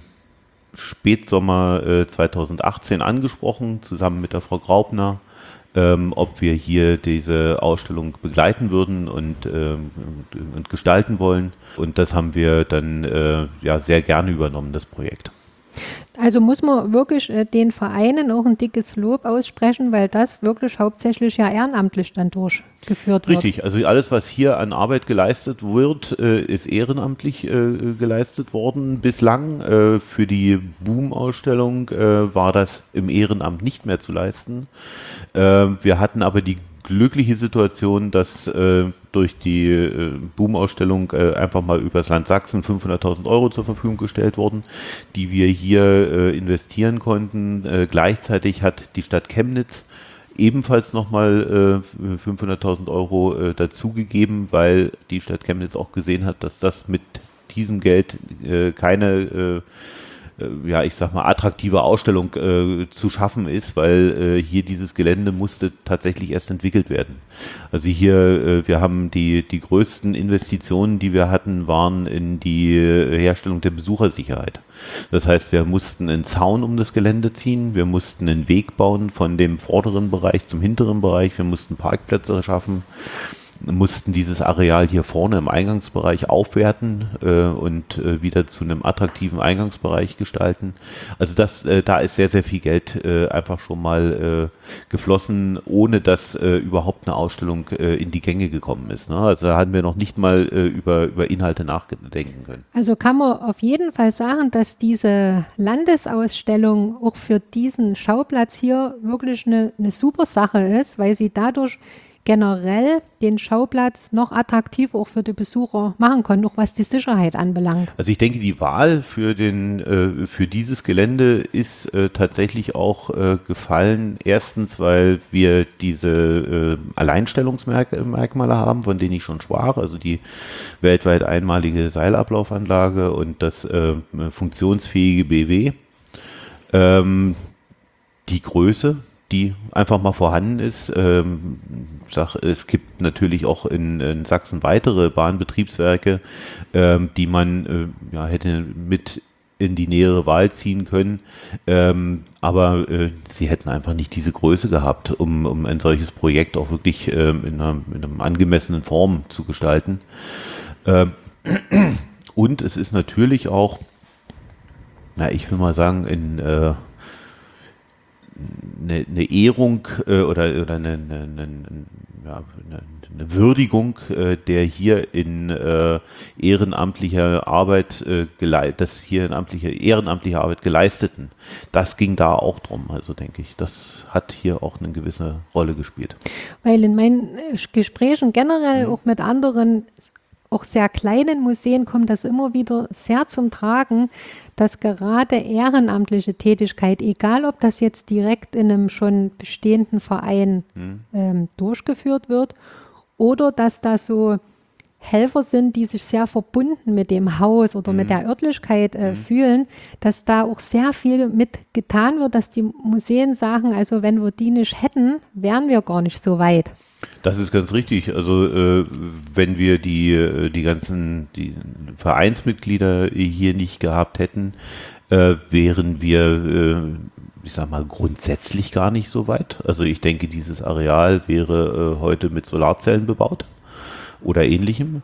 Spätsommer äh, zweitausendachtzehn angesprochen, zusammen mit der Frau Graupner, Ähm, ob wir hier diese Ausstellung begleiten würden und, ähm, und, und gestalten wollen. Und das haben wir dann äh, ja, sehr gerne übernommen, das Projekt. Also muss man wirklich äh, den Vereinen auch ein dickes Lob aussprechen, weil das wirklich hauptsächlich ja ehrenamtlich dann durchgeführt wird. Richtig, also alles, was hier an Arbeit geleistet wird, äh, ist ehrenamtlich äh, geleistet worden bislang. Äh, für die Boom-Ausstellung äh, war das im Ehrenamt nicht mehr zu leisten. Äh, wir hatten aber die glückliche Situation, dass äh, durch die äh, Boom-Ausstellung äh, einfach mal übers Land Sachsen fünfhunderttausend Euro zur Verfügung gestellt wurden, die wir hier äh, investieren konnten. Äh, gleichzeitig hat die Stadt Chemnitz ebenfalls nochmal äh, fünfhunderttausend Euro äh, dazugegeben, weil die Stadt Chemnitz auch gesehen hat, dass das mit diesem Geld äh, keine äh, ja, ich sag mal, attraktive Ausstellung äh, zu schaffen ist, weil äh, hier dieses Gelände musste tatsächlich erst entwickelt werden. Also hier, äh, wir haben die, die größten Investitionen, die wir hatten, waren in die Herstellung der Besuchersicherheit. Das heißt, wir mussten einen Zaun um das Gelände ziehen, wir mussten einen Weg bauen von dem vorderen Bereich zum hinteren Bereich, wir mussten Parkplätze schaffen, mussten dieses Areal hier vorne im Eingangsbereich aufwerten äh, und äh, wieder zu einem attraktiven Eingangsbereich gestalten. Also das, äh, da ist sehr, sehr viel Geld äh, einfach schon mal äh, geflossen, ohne dass äh, überhaupt eine Ausstellung äh, in die Gänge gekommen ist. Ne? Also da hatten wir noch nicht mal äh, über, über Inhalte nachdenken können. Also kann man auf jeden Fall sagen, dass diese Landesausstellung auch für diesen Schauplatz hier wirklich eine, eine super Sache ist, weil sie dadurch generell den Schauplatz noch attraktiv auch für die Besucher machen können, auch was die Sicherheit anbelangt. Also ich denke, die Wahl für den äh, für dieses Gelände ist äh, tatsächlich auch äh, gefallen. Erstens, weil wir diese äh, Alleinstellungsmerkmale haben, von denen ich schon sprach, also die weltweit einmalige Seilablaufanlage und das äh, funktionsfähige B W. Ähm, die Größe, die einfach mal vorhanden ist. Ähm, sag, es gibt natürlich auch in, in Sachsen weitere Bahnbetriebswerke, ähm, die man äh, ja, hätte mit in die nähere Wahl ziehen können, ähm, aber äh, sie hätten einfach nicht diese Größe gehabt, um, um ein solches Projekt auch wirklich ähm, in, einer, in einer angemessenen Form zu gestalten. Ähm, und es ist natürlich auch, na, ich will mal sagen, in äh, Eine, eine Ehrung äh, oder, oder eine, eine, eine, ja, eine, eine Würdigung äh, der hier in äh, ehrenamtlicher Arbeit äh, gelei- das hier in amtliche, ehrenamtliche Arbeit geleisteten. Das ging da auch drum, also denke ich. Das hat hier auch eine gewisse Rolle gespielt. Weil in meinen Gesprächen generell mhm. auch mit anderen, auch sehr kleinen Museen kommt das immer wieder sehr zum Tragen, dass gerade ehrenamtliche Tätigkeit, egal ob das jetzt direkt in einem schon bestehenden Verein mhm. ähm, durchgeführt wird oder dass da so Helfer sind, die sich sehr verbunden mit dem Haus oder mhm. mit der Örtlichkeit äh, mhm. fühlen, dass da auch sehr viel mit getan wird, dass die Museen sagen, also wenn wir die nicht hätten, wären wir gar nicht so weit. Das ist ganz richtig. Also äh, wenn wir die, die ganzen die Vereinsmitglieder hier nicht gehabt hätten, äh, wären wir, äh, ich sag mal, grundsätzlich gar nicht so weit. Also ich denke, dieses Areal wäre äh, heute mit Solarzellen bebaut oder ähnlichem.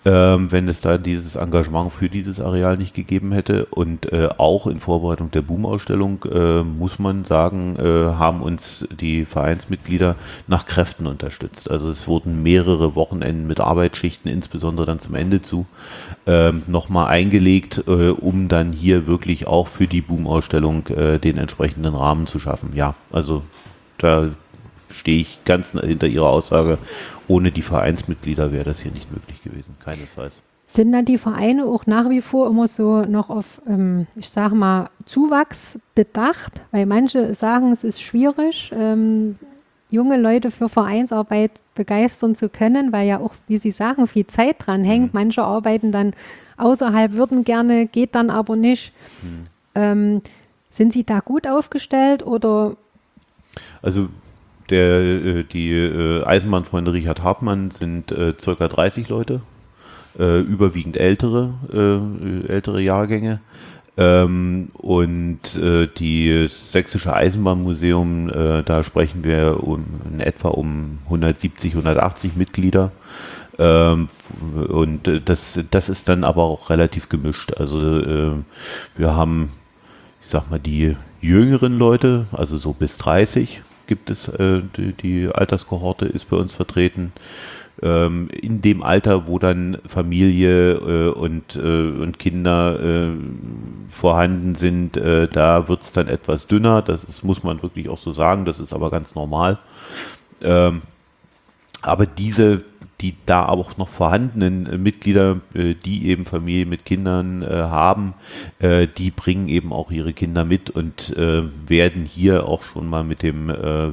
ähm, wenn es da dieses Engagement für dieses Areal nicht gegeben hätte. Und äh, auch in Vorbereitung der Boom-Ausstellung äh, muss man sagen, äh, haben uns die Vereinsmitglieder nach Kräften unterstützt. Also es wurden mehrere Wochenenden mit Arbeitsschichten, insbesondere dann zum Ende zu, äh, nochmal eingelegt, äh, um dann hier wirklich auch für die Boom-Ausstellung äh, den entsprechenden Rahmen zu schaffen. Ja, also da stehe ich ganz hinter Ihrer Aussage. Ohne die Vereinsmitglieder wäre das hier nicht möglich gewesen, keinesfalls. Sind dann die Vereine auch nach wie vor immer so noch auf, ähm, ich sage mal, Zuwachs bedacht? Weil manche sagen, es ist schwierig, ähm, junge Leute für Vereinsarbeit begeistern zu können, weil ja auch, wie Sie sagen, viel Zeit dran hängt. Mhm. Manche arbeiten dann außerhalb, würden gerne, geht dann aber nicht. Mhm. Ähm, sind Sie da gut aufgestellt oder? Also Der, die äh, Eisenbahnfreunde Richard Hartmann sind äh, circa dreißig Leute, äh, überwiegend ältere, äh, ältere Jahrgänge. Ähm, und äh, die Sächsische Eisenbahnmuseum, äh, da sprechen wir um, in etwa um hundertsiebzig, hundertachtzig Mitglieder. Ähm, und äh, das, das ist dann aber auch relativ gemischt. Also äh, wir haben, ich sag mal, die jüngeren Leute, also so bis dreißig. Gibt es, äh, die, die Alterskohorte ist bei uns vertreten. Ähm, in dem Alter, wo dann Familie äh, und, äh, und Kinder äh, vorhanden sind, äh, da wird es dann etwas dünner. Das ist, muss man wirklich auch so sagen, das ist aber ganz normal. Ähm, aber diese, die da auch noch vorhandenen äh, Mitglieder, äh, die eben Familie mit Kindern äh, haben, äh, die bringen eben auch ihre Kinder mit und äh, werden hier auch schon mal mit dem äh,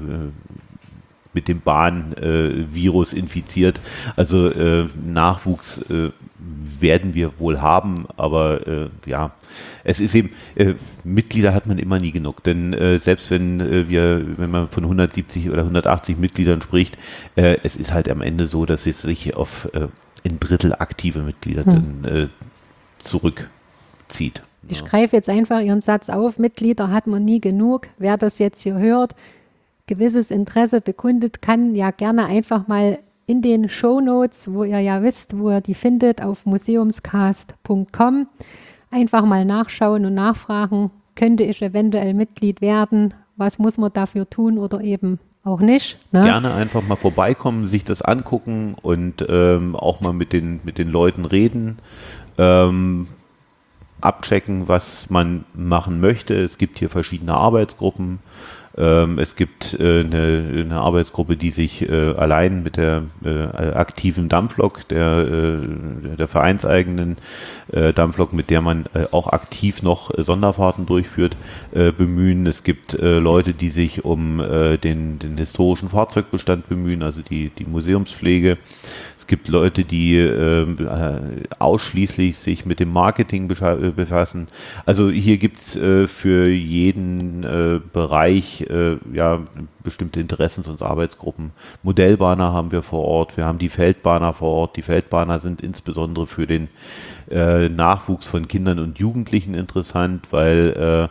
mit dem Bahn-Virus äh, infiziert. Also äh, Nachwuchs äh, werden wir wohl haben, aber äh, ja, es ist eben, äh, Mitglieder hat man immer nie genug, denn äh, selbst wenn äh, wir, wenn man von hundertsiebzig oder hundertachtzig Mitgliedern spricht, äh, es ist halt am Ende so, dass es sich auf äh, ein Drittel aktive Mitglieder hm. dann äh, zurückzieht. Ich ja. greife jetzt einfach Ihren Satz auf, Mitglieder hat man nie genug. Wer das jetzt hier hört, gewisses Interesse bekundet, kann ja gerne einfach mal in den Shownotes, wo ihr ja wisst, wo ihr die findet, auf museumscast punkt com, einfach mal nachschauen und nachfragen, könnte ich eventuell Mitglied werden, was muss man dafür tun oder eben auch nicht. Ne? Gerne einfach mal vorbeikommen, sich das angucken und ähm, auch mal mit den, mit den Leuten reden, ähm, abchecken, was man machen möchte. Es gibt hier verschiedene Arbeitsgruppen. Ähm, es gibt äh, eine, eine Arbeitsgruppe, die sich äh, allein mit der äh, aktiven Dampflok, der, äh, der vereinseigenen äh, Dampflok, mit der man äh, auch aktiv noch äh, Sonderfahrten durchführt, äh, bemühen. Es gibt äh, Leute, die sich um äh, den, den historischen Fahrzeugbestand bemühen, also die, die Museumspflege. Es gibt Leute, die äh, ausschließlich sich mit dem Marketing befassen. Also hier gibt es äh, für jeden äh, Bereich äh, ja, bestimmte Interessens- und Arbeitsgruppen. Modellbahner haben wir vor Ort, wir haben die Feldbahner vor Ort. Die Feldbahner sind insbesondere für den äh, Nachwuchs von Kindern und Jugendlichen interessant, weil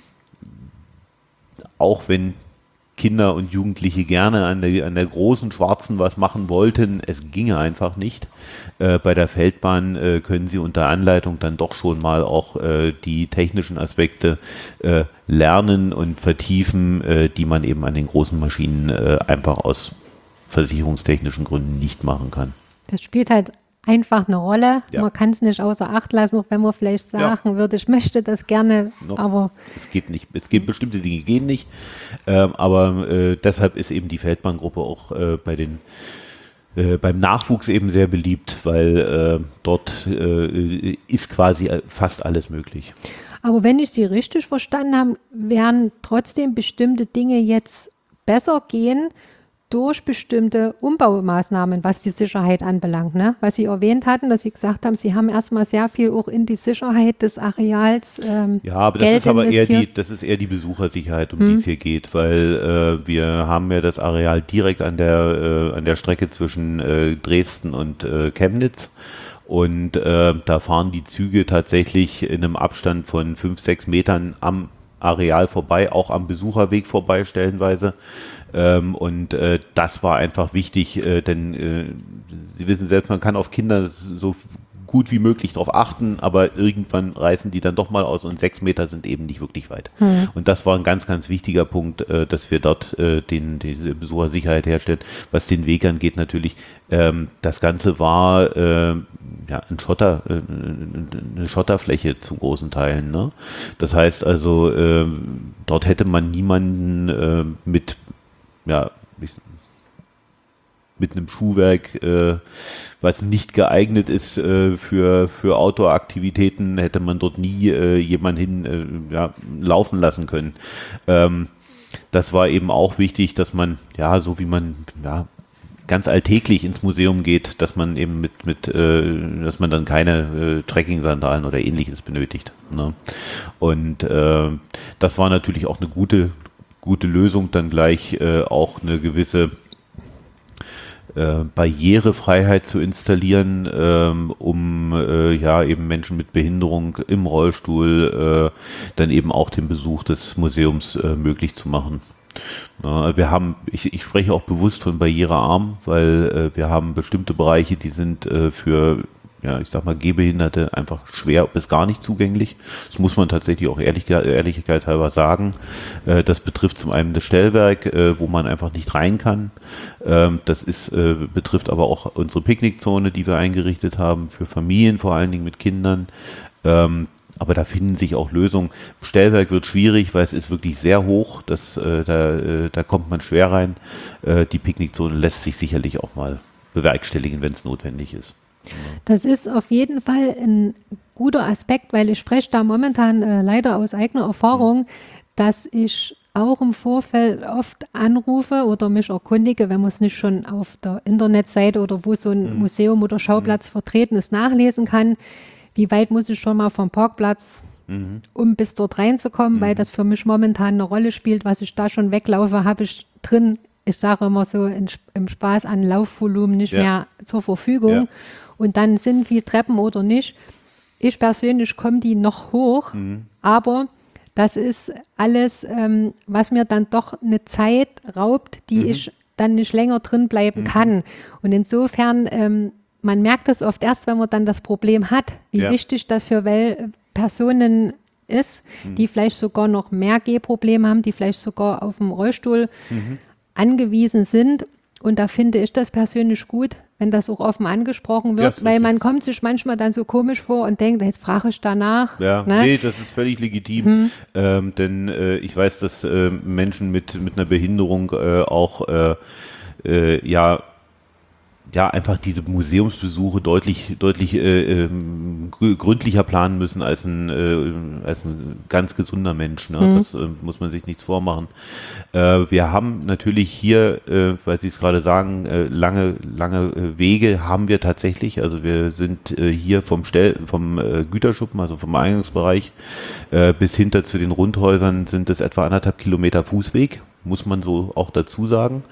äh, auch wenn Kinder und Jugendliche gerne an der, an der großen Schwarzen was machen wollten, es ginge einfach nicht. Äh, bei der Feldbahn äh, können sie unter Anleitung dann doch schon mal auch äh, die technischen Aspekte äh, lernen und vertiefen, äh, die man eben an den großen Maschinen äh, einfach aus versicherungstechnischen Gründen nicht machen kann. Das spielt halt einfach eine Rolle. Ja. Man kann es nicht außer Acht lassen, auch wenn man vielleicht sagen ja. würde, ich möchte das gerne, no, aber es geht nicht. Es geht bestimmte Dinge gehen nicht, ähm, aber äh, deshalb ist eben die Feldbahngruppe auch äh, bei den äh, beim Nachwuchs eben sehr beliebt, weil äh, dort äh, ist quasi fast alles möglich. Aber wenn ich Sie richtig verstanden habe, werden trotzdem bestimmte Dinge jetzt besser gehen durch bestimmte Umbaumaßnahmen, was die Sicherheit anbelangt. Ne? Was Sie erwähnt hatten, dass Sie gesagt haben, Sie haben erstmal sehr viel auch in die Sicherheit des Areals ähm, Ja, aber das Geld ist aber eher investiert. die, das ist eher die Besuchersicherheit, um hm. die es hier geht, weil äh, wir haben ja das Areal direkt an der, äh, an der Strecke zwischen äh, Dresden und äh, Chemnitz. Und äh, da fahren die Züge tatsächlich in einem Abstand von fünf, sechs Metern am Areal vorbei, auch am Besucherweg vorbei stellenweise. Ähm, und äh, das war einfach wichtig, äh, denn äh, Sie wissen selbst, man kann auf Kinder so gut wie möglich darauf achten, aber irgendwann reißen die dann doch mal aus und sechs Meter sind eben nicht wirklich weit. Mhm. Und das war ein ganz, ganz wichtiger Punkt, äh, dass wir dort äh, den, diese Besuchersicherheit herstellen. Was den Weg angeht natürlich, ähm, das Ganze war äh, ja, ein Schotter, äh, eine Schotterfläche zu großen Teilen. Ne? Das heißt also, äh, dort hätte man niemanden äh, mit ja, mit einem Schuhwerk, äh, was nicht geeignet ist äh, für, für Outdoor-Aktivitäten, hätte man dort nie äh, jemanden hin äh, ja, laufen lassen können. Ähm, das war eben auch wichtig, dass man, ja, so wie man ja, ganz alltäglich ins Museum geht, dass man eben mit, mit äh, dass man dann keine äh, Trekking-Sandalen oder ähnliches benötigt. Ne? Und äh, das war natürlich auch eine gute gute Lösung, dann gleich äh, auch eine gewisse äh, Barrierefreiheit zu installieren, ähm, um äh, ja eben Menschen mit Behinderung im Rollstuhl äh, dann eben auch den Besuch des Museums äh, möglich zu machen. Na, wir haben, ich, ich spreche auch bewusst von barrierearm, weil äh, wir haben bestimmte Bereiche, die sind äh, für ja, ich sag mal, Gehbehinderte einfach schwer bis gar nicht zugänglich. Das muss man tatsächlich auch ehrlich, Ehrlichkeit halber sagen. Äh, das betrifft zum einen das Stellwerk, äh, wo man einfach nicht rein kann. Ähm, das ist, äh, betrifft aber auch unsere Picknickzone, die wir eingerichtet haben, für Familien, vor allen Dingen mit Kindern. Ähm, aber da finden sich auch Lösungen. Stellwerk wird schwierig, weil es ist wirklich sehr hoch. Das, äh, da, äh, da kommt man schwer rein. Äh, die Picknickzone lässt sich sicherlich auch mal bewerkstelligen, wenn es notwendig ist. Das ist auf jeden Fall ein guter Aspekt, weil ich spreche da momentan äh, leider aus eigener Erfahrung, dass ich auch im Vorfeld oft anrufe oder mich erkundige, wenn man es nicht schon auf der Internetseite oder wo so ein mhm. Museum oder Schauplatz mhm. vertreten ist, nachlesen kann. Wie weit muss ich schon mal vom Parkplatz, mhm. um bis dort reinzukommen, mhm. weil das für mich momentan eine Rolle spielt. Was ich da schon weglaufe, habe ich drin, ich sage immer so in, im Spaß, an Laufvolumen nicht ja. mehr zur Verfügung. Ja. Und dann sind viel Treppen oder nicht. Ich persönlich komme die noch hoch, mhm. aber das ist alles, ähm, was mir dann doch eine Zeit raubt, die mhm. ich dann nicht länger drin bleiben mhm. kann. Und insofern, ähm, man merkt das oft erst, wenn man dann das Problem hat, wie ja. wichtig das für wel- Personen ist, mhm. die vielleicht sogar noch mehr Gehprobleme haben, die vielleicht sogar auf dem Rollstuhl mhm. angewiesen sind. Und da finde ich das persönlich gut, wenn das auch offen angesprochen wird, ja, weil man kommt sich manchmal dann so komisch vor und denkt, jetzt frage ich danach. Ja, ne? Nee, das ist völlig legitim, hm. ähm, denn äh, ich weiß, dass äh, Menschen mit, mit einer Behinderung äh, auch äh, äh, ja ja, einfach diese Museumsbesuche deutlich, deutlich äh, ähm, gründlicher planen müssen als ein, äh, als ein ganz gesunder Mensch. Ne? Mhm. Das äh, muss man sich nichts vormachen. Äh, wir haben natürlich hier, äh, weil Sie es gerade sagen, äh, lange, lange äh, Wege haben wir tatsächlich. Also wir sind äh, hier vom, Stell, vom äh, Güterschuppen, also vom Eingangsbereich äh, bis hinter zu den Rundhäusern sind es etwa anderthalb Kilometer Fußweg. Muss man so auch dazu sagen.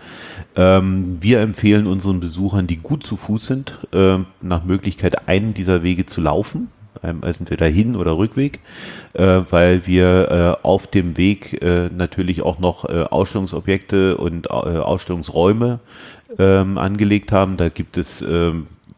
Ähm, wir empfehlen unseren Besuchern, die gut zu Fuß sind, äh, nach Möglichkeit einen dieser Wege zu laufen, also entweder Hin- oder Rückweg, äh, weil wir äh, auf dem Weg äh, natürlich auch noch äh, Ausstellungsobjekte und äh, Ausstellungsräume äh, angelegt haben. Da gibt es äh,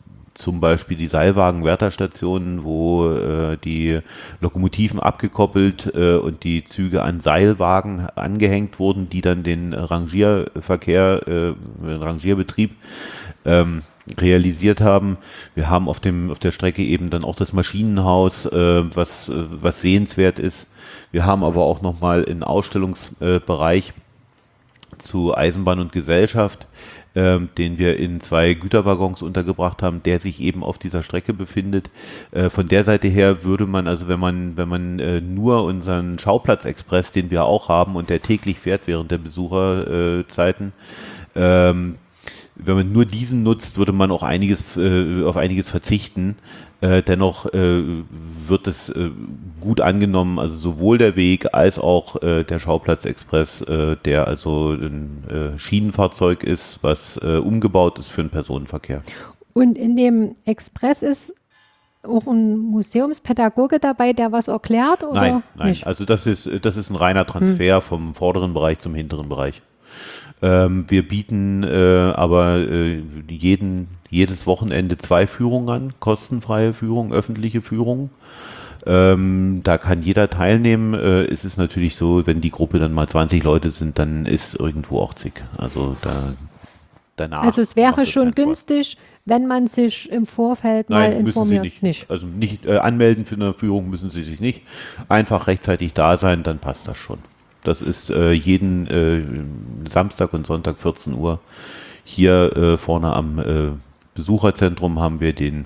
zum Beispiel die Seilwagen-Wärterstationen, wo äh, die Lokomotiven abgekoppelt äh, und die Züge an Seilwagen angehängt wurden, die dann den Rangierverkehr, äh, den Rangierbetrieb ähm, realisiert haben. Wir haben auf dem auf der Strecke eben dann auch das Maschinenhaus, äh, was äh, was sehenswert ist. Wir haben aber auch nochmal einen Ausstellungsbereich äh, zu Eisenbahn und Gesellschaft, Ähm, den wir in zwei Güterwaggons untergebracht haben, der sich eben auf dieser Strecke befindet. Äh, von der Seite her würde man, also wenn man, wenn man äh, nur unseren Schauplatz-Express, den wir auch haben und der täglich fährt während der Besucherzeiten, äh, ähm, wenn man nur diesen nutzt, würde man auch einiges äh, auf einiges verzichten. Äh, dennoch äh, wird es äh, gut angenommen, also sowohl der Weg als auch äh, der Schauplatz-Express, äh, der also ein äh, Schienenfahrzeug ist, was äh, umgebaut ist für den Personenverkehr. Und in dem Express ist auch ein Museumspädagoge dabei, der was erklärt? Oder nein, nein. Nicht? Also das ist, das ist ein reiner Transfer hm. vom vorderen Bereich zum hinteren Bereich. Ähm, wir bieten äh, aber äh, jeden, jedes Wochenende zwei Führungen an, kostenfreie Führungen, öffentliche Führungen. Ähm, da kann jeder teilnehmen. Äh, es ist natürlich so, wenn die Gruppe dann mal zwanzig Leute sind, dann ist irgendwo auch zig. Also da danach. Also es wäre schon günstig, wenn man sich im Vorfeld Nein, mal informiert. Müssen Sie nicht. nicht. Also nicht äh, anmelden für eine Führung müssen Sie sich nicht. Einfach rechtzeitig da sein, dann passt das schon. Das ist äh, jeden äh, Samstag und Sonntag vierzehn Uhr. Hier äh, vorne am äh, Besucherzentrum haben wir den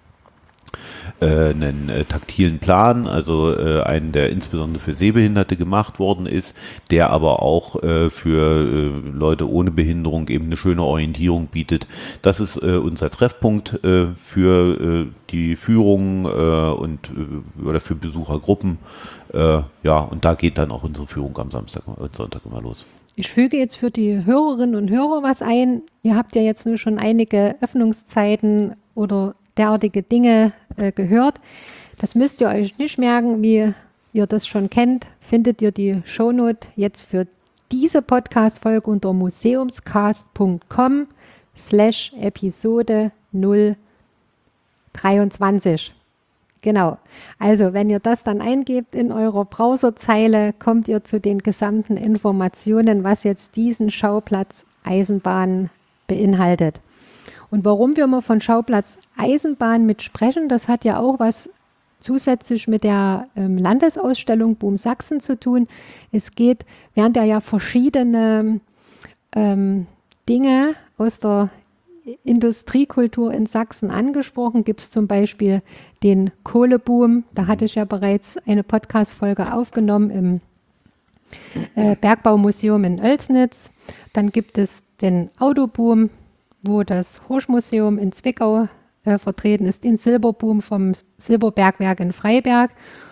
äh, einen äh, taktilen Plan, also äh, einen, der insbesondere für Sehbehinderte gemacht worden ist, der aber auch äh, für äh, Leute ohne Behinderung eben eine schöne Orientierung bietet. Das ist äh, unser Treffpunkt äh, für äh, die Führung äh, und äh, oder für Besuchergruppen. Äh, ja, und da geht dann auch unsere Führung am Samstag und Sonntag immer los. Ich füge jetzt für die Hörerinnen und Hörer was ein. Ihr habt ja jetzt nur schon einige Öffnungszeiten oder derartige Dinge äh, gehört. Das müsst ihr euch nicht merken, wie ihr das schon kennt. Findet ihr die Shownote jetzt für diese Podcast-Folge unter museumscast.com slash Episode null dreiundzwanzig. Genau. Also, wenn ihr das dann eingebt in eurer Browserzeile, kommt ihr zu den gesamten Informationen, was jetzt diesen Schauplatz Eisenbahn beinhaltet. Und warum wir mal von Schauplatz Eisenbahn mit sprechen, das hat ja auch was zusätzlich mit der ähm, Landesausstellung Boom Sachsen zu tun. Es geht, werden da ja verschiedene ähm, Dinge aus der Industriekultur in Sachsen angesprochen. Gibt es zum Beispiel den Kohleboom, da hatte ich ja bereits eine Podcast-Folge aufgenommen im äh, Bergbaumuseum in Oelsnitz. Dann gibt es den Autoboom, wo das Horsch-Museum in Zwickau äh, vertreten ist, den Silberboom vom Silberbergwerk in Freiberg.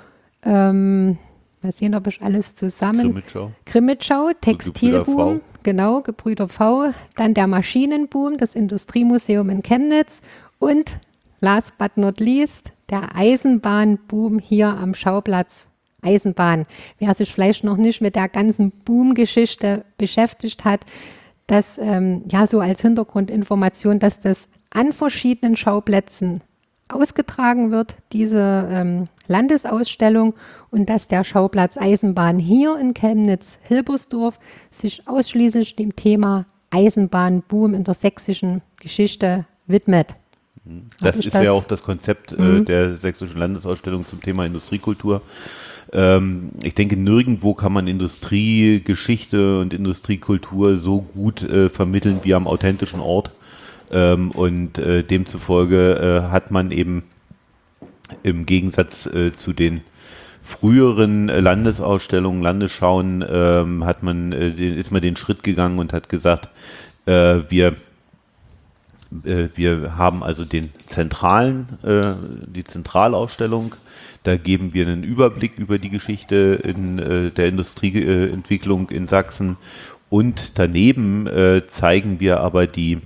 Ähm, mal sehen, ob ich alles zusammen. Grimmitschau. Grimmitschau, Textilboom, genau, Gebrüder V. Dann der Maschinenboom, das Industriemuseum in Chemnitz und last but not least der Eisenbahnboom hier am Schauplatz Eisenbahn. Wer sich vielleicht noch nicht mit der ganzen Boom-Geschichte beschäftigt hat, das ähm, ja so als Hintergrundinformation, dass das an verschiedenen Schauplätzen ausgetragen wird, diese ähm, Landesausstellung, und dass der Schauplatz Eisenbahn hier in Chemnitz-Hilbersdorf sich ausschließlich dem Thema Eisenbahnboom in der sächsischen Geschichte widmet. Das ist das? ja auch das Konzept mhm. äh, der sächsischen Landesausstellung zum Thema Industriekultur. Ähm, ich denke, nirgendwo kann man Industriegeschichte und Industriekultur so gut äh, vermitteln wie am authentischen Ort. Ähm, und äh, demzufolge äh, hat man eben im Gegensatz äh, zu den früheren äh, Landesausstellungen, Landesschauen, äh, hat man, äh, den, ist man den Schritt gegangen und hat gesagt, äh, wir äh, wir haben also den zentralen, äh, die Zentralausstellung. Da geben wir einen Überblick über die Geschichte in äh, der Industrieentwicklung in Sachsen, und daneben äh, zeigen wir aber die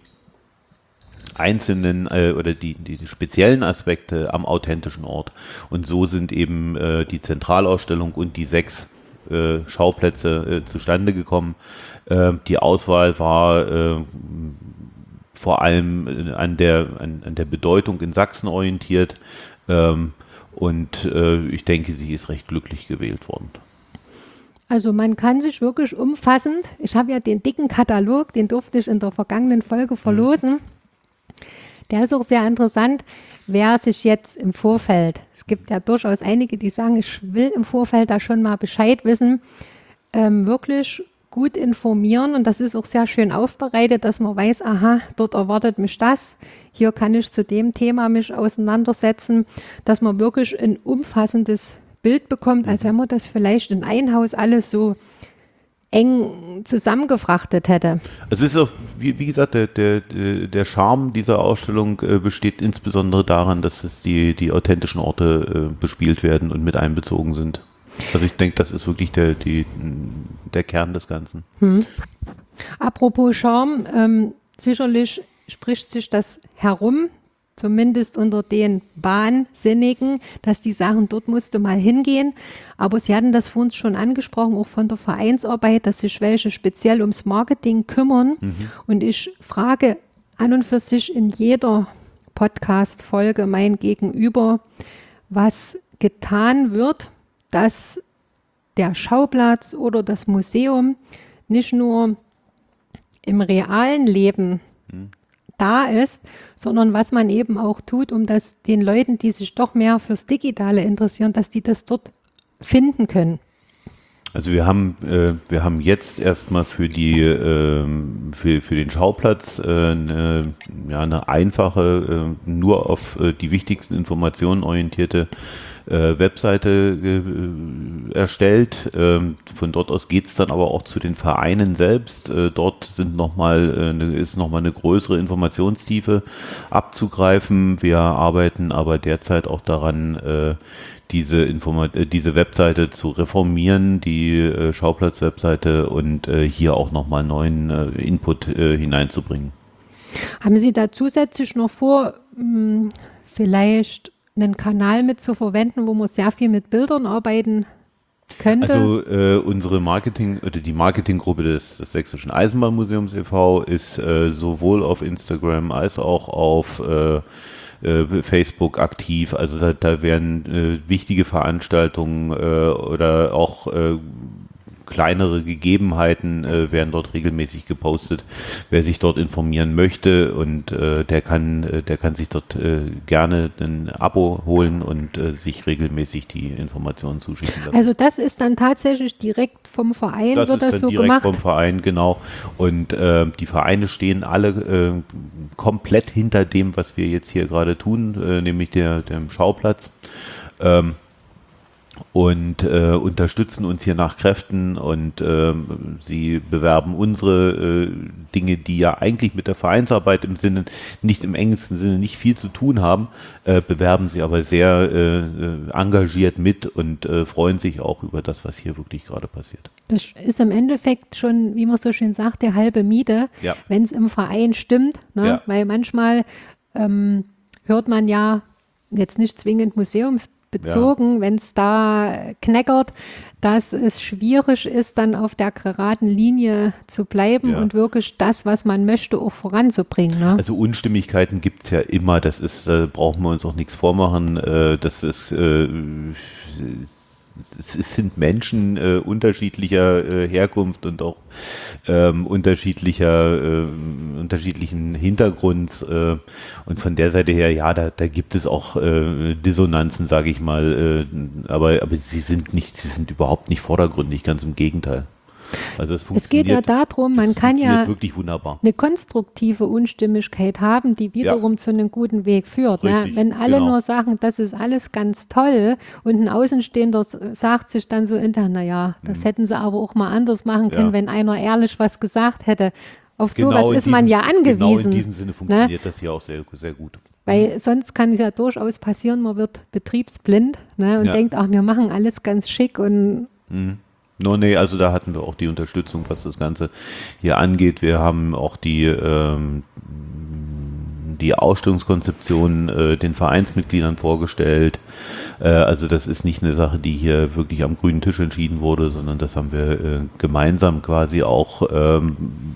einzelnen äh, oder die, die speziellen Aspekte am authentischen Ort. Und so sind eben äh, die Zentralausstellung und die sechs äh, Schauplätze äh, zustande gekommen. Äh, die Auswahl war äh, vor allem an der, an, an der Bedeutung in Sachsen orientiert. Ähm, und äh, ich denke, sie ist recht glücklich gewählt worden. Also man kann sich wirklich umfassend, ich habe ja den dicken Katalog, den durfte ich in der vergangenen Folge verlosen. Mhm. Der ist auch sehr interessant, wer sich jetzt im Vorfeld, es gibt ja durchaus einige, die sagen, ich will im Vorfeld da schon mal Bescheid wissen, ähm, wirklich gut informieren, und das ist auch sehr schön aufbereitet, dass man weiß, aha, dort erwartet mich das, hier kann ich zu dem Thema mich auseinandersetzen, dass man wirklich ein umfassendes Bild bekommt, als wenn man das vielleicht in ein Haus alles so eng zusammengefrachtet hätte. Also es ist auch, wie, wie gesagt, der, der, der Charme dieser Ausstellung äh, besteht insbesondere daran, dass es die, die authentischen Orte äh, bespielt werden und mit einbezogen sind. Also ich denke, das ist wirklich der, die, der Kern des Ganzen. Hm. Apropos Charme, ähm, sicherlich spricht sich das herum zumindest unter den Bahnsinnigen, dass die sagen, dort musst du mal hingehen. Aber Sie hatten das vorhin schon angesprochen, auch von der Vereinsarbeit, dass sich welche speziell ums Marketing kümmern. Mhm. Und ich frage an und für sich in jeder Podcast-Folge mein Gegenüber, was getan wird, dass der Schauplatz oder das Museum nicht nur im realen Leben mhm. da ist, sondern was man eben auch tut, um das den Leuten, die sich doch mehr fürs Digitale interessieren, dass die das dort finden können. Also wir haben äh, wir haben jetzt erstmal für die äh, für für den Schauplatz äh, eine, ja, eine einfache, äh, nur auf äh, die wichtigsten Informationen orientierte äh, Webseite äh, erstellt. Ähm, von dort aus geht es dann aber auch zu den Vereinen selbst. Äh, dort sind noch mal, äh, eine, ist nochmal eine größere Informationstiefe abzugreifen. Wir arbeiten aber derzeit auch daran, äh, diese Informa- äh, diese Webseite zu reformieren, die äh, Schauplatz-Webseite, und äh, hier auch nochmal neuen äh, Input äh, hineinzubringen. Haben Sie da zusätzlich noch vor, mh, vielleicht einen Kanal mit zu verwenden, wo man sehr viel mit Bildern arbeiten könnte? Also äh, unsere Marketing oder die Marketinggruppe des, des Sächsischen Eisenbahnmuseums e V ist äh, sowohl auf Instagram als auch auf äh, Facebook aktiv, also da, da werden äh, wichtige Veranstaltungen äh, oder auch äh, kleinere Gegebenheiten äh, werden dort regelmäßig gepostet. Wer sich dort informieren möchte, und äh, der kann äh, der kann sich dort äh, gerne ein Abo holen und äh, sich regelmäßig die Informationen zuschicken lassen. Also das ist dann tatsächlich direkt vom Verein, das wird ist das dann so direkt gemacht? Vom Verein, genau. Und äh, die Vereine stehen alle äh, komplett hinter dem, was wir jetzt hier gerade tun, äh, nämlich der, dem Schauplatz. Ähm, und äh, unterstützen uns hier nach Kräften, und äh, sie bewerben unsere äh, Dinge, die ja eigentlich mit der Vereinsarbeit im Sinne, nicht im engsten Sinne nicht viel zu tun haben, äh, bewerben sie aber sehr äh, engagiert mit und äh, freuen sich auch über das, was hier wirklich gerade passiert. Das ist im Endeffekt schon, wie man so schön sagt, der halbe Miete, ja. wenn es im Verein stimmt, ne? Ja. Weil manchmal ähm, hört man ja jetzt nicht zwingend Museums bezogen, ja. wenn es da knackert, dass es schwierig ist, dann auf der geraden Linie zu bleiben ja. und wirklich das, was man möchte, auch voranzubringen. Ne? Also Unstimmigkeiten gibt es ja immer, das ist, äh, brauchen wir uns auch nichts vormachen, äh, das ist, äh, es, es sind Menschen äh, unterschiedlicher äh, Herkunft und auch ähm, unterschiedlicher, äh, unterschiedlichen Hintergrunds, äh, und von der Seite her, ja, da, da gibt es auch äh, Dissonanzen, sage ich mal, äh, aber, aber sie sind nicht, sie sind überhaupt nicht vordergründig, ganz im Gegenteil. Also es, es geht ja darum, man kann ja wirklich wunderbar. eine konstruktive Unstimmigkeit haben, die wiederum ja. zu einem guten Weg führt. Richtig, ne? Wenn alle genau. nur sagen, das ist alles ganz toll, und ein Außenstehender sagt sich dann so intern, naja, das hm. hätten sie aber auch mal anders machen können, ja. wenn einer ehrlich was gesagt hätte. Auf genau sowas ist diesem, man ja angewiesen. Genau in diesem Sinne funktioniert ne? das hier auch sehr, sehr gut. Weil mhm. sonst kann es ja durchaus passieren, man wird betriebsblind, ne? und ja. denkt, ach, wir machen alles ganz schick und mhm. No, nee, also da hatten wir auch die Unterstützung, was das Ganze hier angeht. Wir haben auch die, ähm, die Ausstellungskonzeption äh, den Vereinsmitgliedern vorgestellt. Äh, also das ist nicht eine Sache, die hier wirklich am grünen Tisch entschieden wurde, sondern das haben wir äh, gemeinsam quasi auch ähm,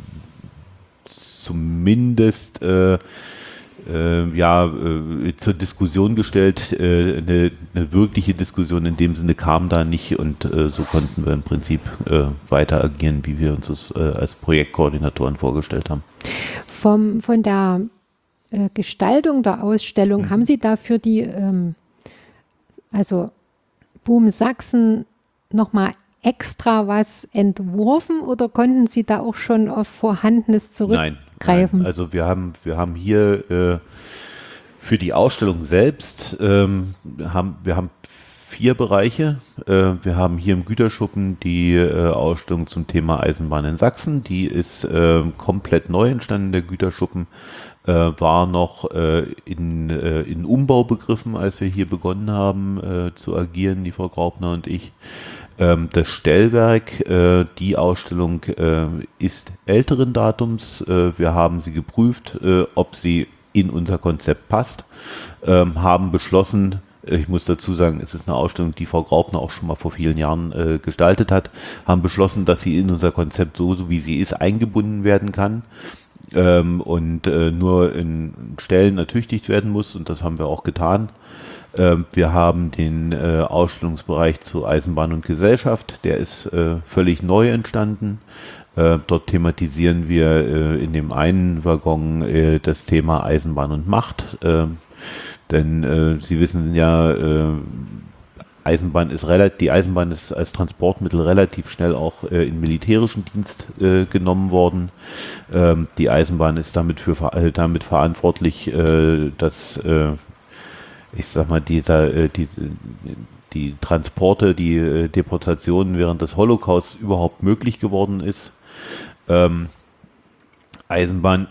zumindest äh, Äh, ja, äh, zur Diskussion gestellt. Äh, eine, eine wirkliche Diskussion in dem Sinne kam da nicht, und äh, so konnten wir im Prinzip äh, weiter agieren, wie wir uns das äh, als Projektkoordinatoren vorgestellt haben. Vom, von der äh, Gestaltung der Ausstellung, mhm. haben Sie dafür die, ähm, also Boom Sachsen nochmal extra was entworfen, oder konnten Sie da auch schon auf Vorhandenes zurückgreifen? Nein, nein. Also wir haben, wir haben hier äh, für die Ausstellung selbst, ähm, haben, wir haben vier Bereiche. Äh, wir haben hier im Güterschuppen die äh, Ausstellung zum Thema Eisenbahn in Sachsen. Die ist äh, komplett neu entstanden. Der Güterschuppen äh, war noch äh, in, äh, in Umbau begriffen, als wir hier begonnen haben äh, zu agieren, die Frau Graupner und ich. Das Stellwerk, äh, die Ausstellung äh, ist älteren Datums. Äh, wir haben sie geprüft, äh, ob sie in unser Konzept passt, ähm, haben beschlossen, ich muss dazu sagen, es ist eine Ausstellung, die Frau Graupner auch schon mal vor vielen Jahren äh, gestaltet hat, haben beschlossen, dass sie in unser Konzept so, so wie sie ist, eingebunden werden kann ähm, und äh, nur in Stellen ertüchtigt werden muss, und das haben wir auch getan. Ähm, wir haben den äh, Ausstellungsbereich zu Eisenbahn und Gesellschaft, der ist äh, völlig neu entstanden. Äh, dort thematisieren wir äh, in dem einen Waggon äh, das Thema Eisenbahn und Macht, äh, denn äh, Sie wissen ja, äh, Eisenbahn ist relativ, die Eisenbahn ist als Transportmittel relativ schnell auch äh, in militärischen Dienst äh, genommen worden. Ähm, die Eisenbahn ist damit für äh, damit verantwortlich, äh, dass äh, ich sag mal dieser äh, diese die Transporte, die äh, Deportationen während des Holocaust überhaupt möglich geworden ist. Ähm, Eisenbahn,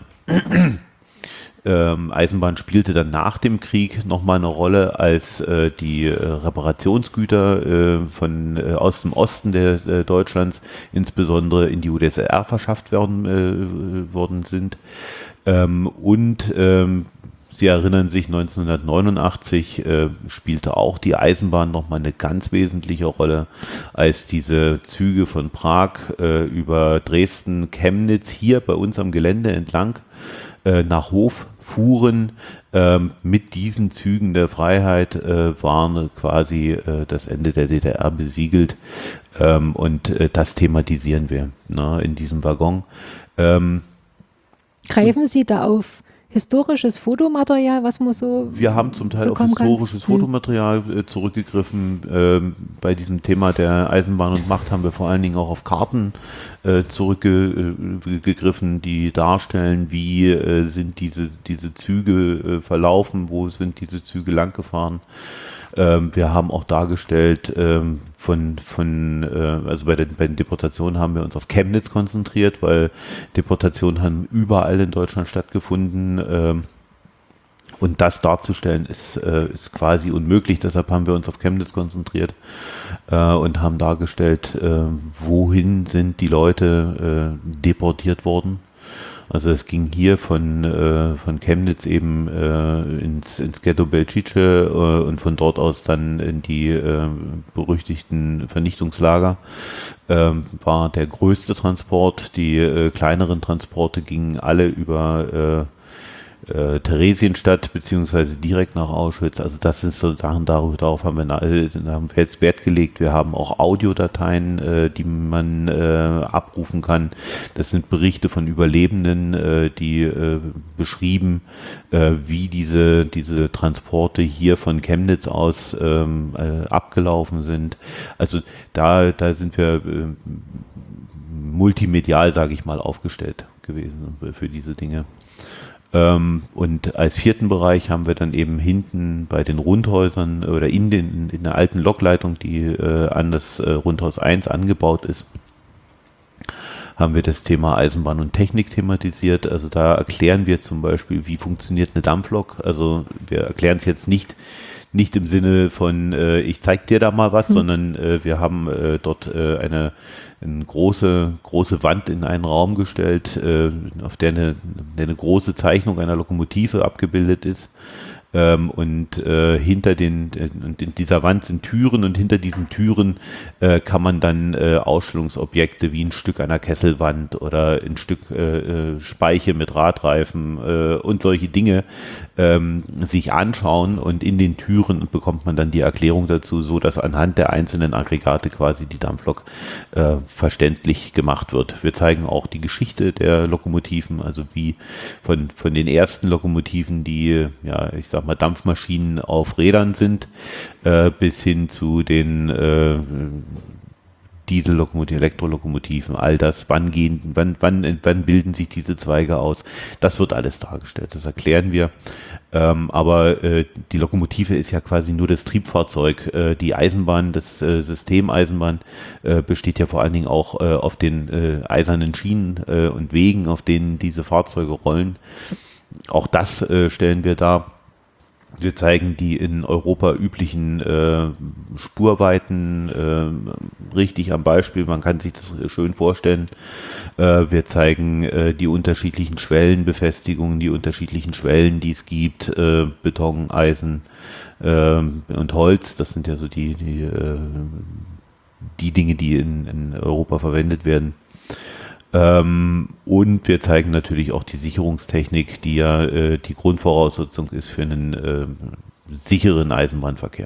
ähm, Eisenbahn spielte dann nach dem Krieg nochmal eine Rolle, als äh, die äh, Reparationsgüter äh, von, äh, aus dem Osten der, äh, Deutschlands insbesondere in die U d S S R verschafft werden, äh, worden sind. Ähm, und ähm, Sie erinnern sich, neunzehnhundertneunundachtzig äh, spielte auch die Eisenbahn nochmal eine ganz wesentliche Rolle, als diese Züge von Prag äh, über Dresden, Chemnitz hier bei uns am Gelände entlang äh, nach Hof fuhren. Ähm, mit diesen Zügen der Freiheit äh, waren quasi äh, das Ende der D D R besiegelt, ähm, und äh, das thematisieren wir, ne, in diesem Waggon. Ähm, Greifen Sie da auf historisches Fotomaterial, was man so Wir haben zum Teil auf historisches kann. Fotomaterial äh, zurückgegriffen. Ähm, bei diesem Thema der Eisenbahn und Macht haben wir vor allen Dingen auch auf Karten äh, zurückgegriffen, die darstellen, wie äh, sind diese, diese Züge äh, verlaufen, wo sind diese Züge lang gefahren. Ähm, wir haben auch dargestellt, ähm, von, von äh, also bei den, bei den Deportationen haben wir uns auf Chemnitz konzentriert, weil Deportationen haben überall in Deutschland stattgefunden, ähm, und das darzustellen ist, äh, ist quasi unmöglich, deshalb haben wir uns auf Chemnitz konzentriert äh, und haben dargestellt, äh, wohin sind die Leute äh, deportiert worden. Also es ging hier von, äh, von Chemnitz eben äh, ins, ins Ghetto Belčice äh, und von dort aus dann in die äh, berüchtigten Vernichtungslager. Ähm, war der größte Transport. Die äh, kleineren Transporte gingen alle über äh, Äh, Theresienstadt beziehungsweise direkt nach Auschwitz. Also das sind so Sachen, darauf, darauf haben wir äh, haben Wert, Wert gelegt. Wir haben auch Audiodateien, äh, die man äh, abrufen kann. Das sind Berichte von Überlebenden, äh, die äh, beschrieben, äh, wie diese diese Transporte hier von Chemnitz aus ähm, äh, abgelaufen sind. Also da da sind wir äh, multimedial, sage ich mal, aufgestellt gewesen für diese Dinge. Ähm, und als vierten Bereich haben wir dann eben hinten bei den Rundhäusern oder in, den, in der alten Lokleitung, die äh, an das äh, Rundhaus eins angebaut ist, haben wir das Thema Eisenbahn und Technik thematisiert. Also da erklären wir zum Beispiel, wie funktioniert eine Dampflok. Also wir erklären es jetzt nicht Nicht im Sinne von, äh, ich zeig dir da mal was, hm. sondern äh, wir haben äh, dort äh, eine, eine große, große Wand in einen Raum gestellt, äh, auf der eine, eine große Zeichnung einer Lokomotive abgebildet ist. Ähm, und äh, hinter den, äh, in dieser Wand sind Türen, und hinter diesen Türen äh, kann man dann äh, Ausstellungsobjekte wie ein Stück einer Kesselwand oder ein Stück äh, Speiche mit Radreifen äh, und solche Dinge ähm, sich anschauen, und in den Türen bekommt man dann die Erklärung dazu, so dass anhand der einzelnen Aggregate quasi die Dampflok äh, verständlich gemacht wird. Wir zeigen auch die Geschichte der Lokomotiven, also wie von, von den ersten Lokomotiven, die, ja, ich sag mal, Dampfmaschinen auf Rädern sind, äh, bis hin zu den äh, Diesellokomotiven, Elektrolokomotiven, all das, wann gehen, wann, wann, wann bilden sich diese Zweige aus, das wird alles dargestellt, das erklären wir. Ähm, aber äh, die Lokomotive ist ja quasi nur das Triebfahrzeug. Äh, die Eisenbahn, das äh, System Eisenbahn äh, besteht ja vor allen Dingen auch äh, auf den äh, eisernen Schienen äh, und Wegen, auf denen diese Fahrzeuge rollen. Auch das äh, stellen wir dar. Wir zeigen die in Europa üblichen äh, Spurweiten äh, richtig am Beispiel. Man kann sich das schön vorstellen. Äh, wir zeigen äh, die unterschiedlichen Schwellenbefestigungen, die unterschiedlichen Schwellen, die es gibt. Äh, Beton, Eisen äh, und Holz. Das sind ja so die, die, äh, die Dinge, die in, in Europa verwendet werden. Ähm, und wir zeigen natürlich auch die Sicherungstechnik, die ja äh, die Grundvoraussetzung ist für einen äh, sicheren Eisenbahnverkehr.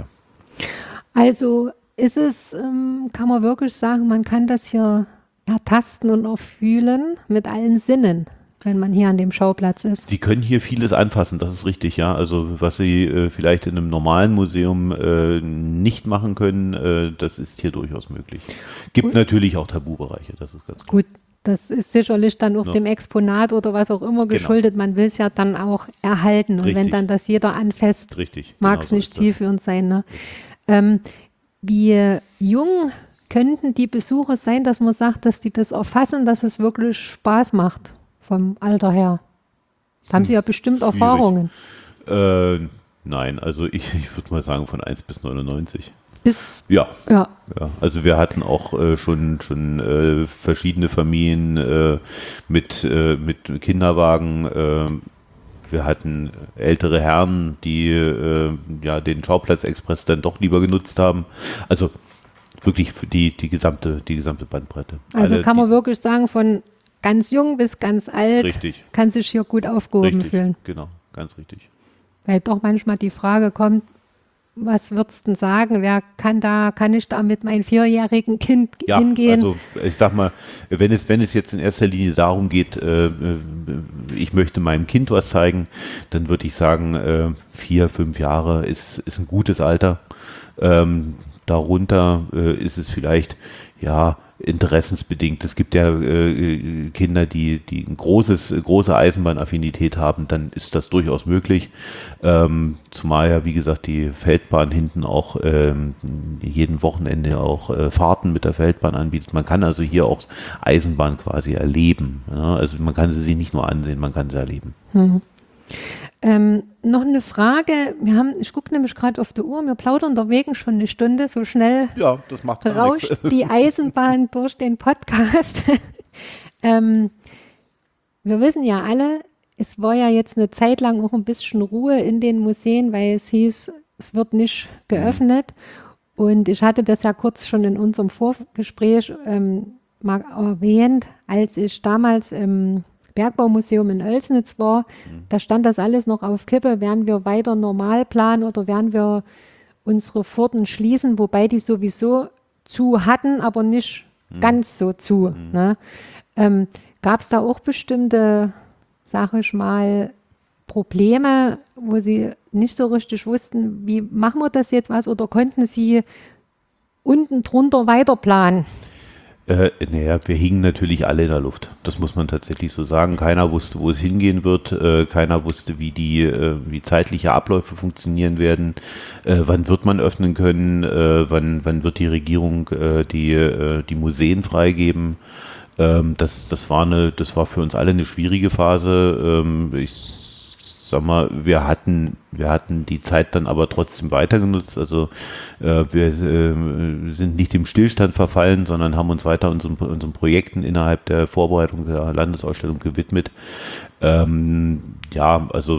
Also ist es, ähm, kann man wirklich sagen, man kann das hier ertasten und auch fühlen mit allen Sinnen, wenn man hier an dem Schauplatz ist. Sie können hier vieles anfassen, das ist richtig, ja. Also was Sie äh, vielleicht in einem normalen Museum äh, nicht machen können, äh, das ist hier durchaus möglich. Gibt Gut. Natürlich auch Tabubereiche, das ist ganz klar. Gut. Das ist sicherlich dann auch Ja. dem Exponat oder was auch immer geschuldet. Genau. Man will es ja dann auch erhalten. Und Richtig. wenn dann das jeder anfasst, Richtig. mag genau es so nicht ist das. zielführend sein. Ne? Ähm, wie jung könnten die Besucher sein, dass man sagt, dass die das erfassen, dass es wirklich Spaß macht vom Alter her? Da haben Sie ja bestimmt Schwierig. Erfahrungen. Äh, nein, also ich, ich würde mal sagen von eins bis neunundneunzig. Bis, Ja. ja. Ja, also wir hatten auch äh, schon schon äh, verschiedene Familien äh, mit äh, mit Kinderwagen. Äh, wir hatten ältere Herren, die äh, ja den Schauplatz-Express dann doch lieber genutzt haben. Also wirklich für die die gesamte die gesamte Bandbreite. Also Alle, kann man die, wirklich sagen, von ganz jung bis ganz alt Richtig. kann sich hier gut aufgehoben richtig, fühlen. genau, ganz richtig. Weil doch manchmal die Frage kommt, was würdest du denn sagen? Wer kann da, kann ich da mit meinem vierjährigen Kind Ja, hingehen? also ich sag mal, wenn es, wenn es jetzt in erster Linie darum geht, äh, ich möchte meinem Kind was zeigen, dann würde ich sagen, äh, vier, fünf Jahre ist, ist ein gutes Alter. Ähm, darunter äh, ist es vielleicht, ja, interessensbedingt. Es gibt ja äh, Kinder, die, die ein großes, große Eisenbahnaffinität haben, dann ist das durchaus möglich. Ähm, zumal ja, wie gesagt, die Feldbahn hinten auch ähm, jeden Wochenende auch äh, Fahrten mit der Feldbahn anbietet. Man kann also hier auch Eisenbahn quasi erleben. Ja? Also man kann sie sich nicht nur ansehen, man kann sie erleben. Hm. Ähm, noch eine Frage. Wir haben, ich gucke nämlich gerade auf die Uhr, wir plaudern unterwegs schon eine Stunde, so schnell Ja, das macht gar rauscht nichts. die Eisenbahn durch den Podcast. ähm, wir wissen ja alle, es war ja jetzt eine Zeit lang auch ein bisschen Ruhe in den Museen, weil es hieß, es wird nicht geöffnet. Und ich hatte das ja kurz schon in unserem Vorgespräch ähm, mal erwähnt, als ich damals im Bergbaumuseum in Oelsnitz war, mhm. da stand das alles noch auf Kippe, werden wir weiter normal planen oder werden wir unsere Pforten schließen, wobei die sowieso zu hatten, aber nicht mhm. ganz so zu. Mhm. Ne? Ähm, gab es da auch bestimmte, sag ich mal, Probleme, wo Sie nicht so richtig wussten, wie machen wir das jetzt was oder konnten Sie unten drunter weiter planen? Äh, naja, wir hingen natürlich alle in der Luft. Das muss man tatsächlich so sagen. Keiner wusste, wo es hingehen wird. Äh, keiner wusste, wie die äh, wie zeitliche Abläufe funktionieren werden. Äh, wann wird man öffnen können? Äh, wann, wann wird die Regierung äh, die, äh, die Museen freigeben? Ähm, das, das, war eine, das war für uns alle eine schwierige Phase. Ähm, ich sag mal, wir hatten, wir hatten die Zeit dann aber trotzdem weiter genutzt. Also äh, wir äh, sind nicht dem Stillstand verfallen, sondern haben uns weiter unseren, unseren Projekten innerhalb der Vorbereitung der Landesausstellung gewidmet. Ähm, ja, also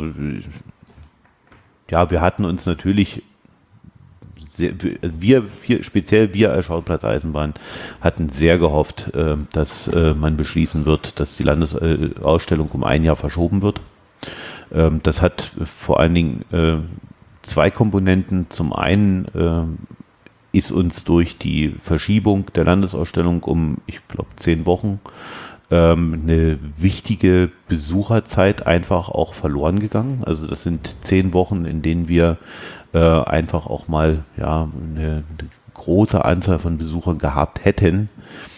ja, wir hatten uns natürlich sehr, wir, wir, speziell wir als Schauplatz Eisenbahn hatten sehr gehofft, äh, dass äh, man beschließen wird, dass die Landesausstellung um ein Jahr verschoben wird. Das hat vor allen Dingen äh, zwei Komponenten. Zum einen äh, ist uns durch die Verschiebung der Landesausstellung um, ich glaube, zehn Wochen ähm, eine wichtige Besucherzeit einfach auch verloren gegangen. Also das sind zehn Wochen, in denen wir äh, einfach auch mal ja, eine, eine große Anzahl von Besuchern gehabt hätten,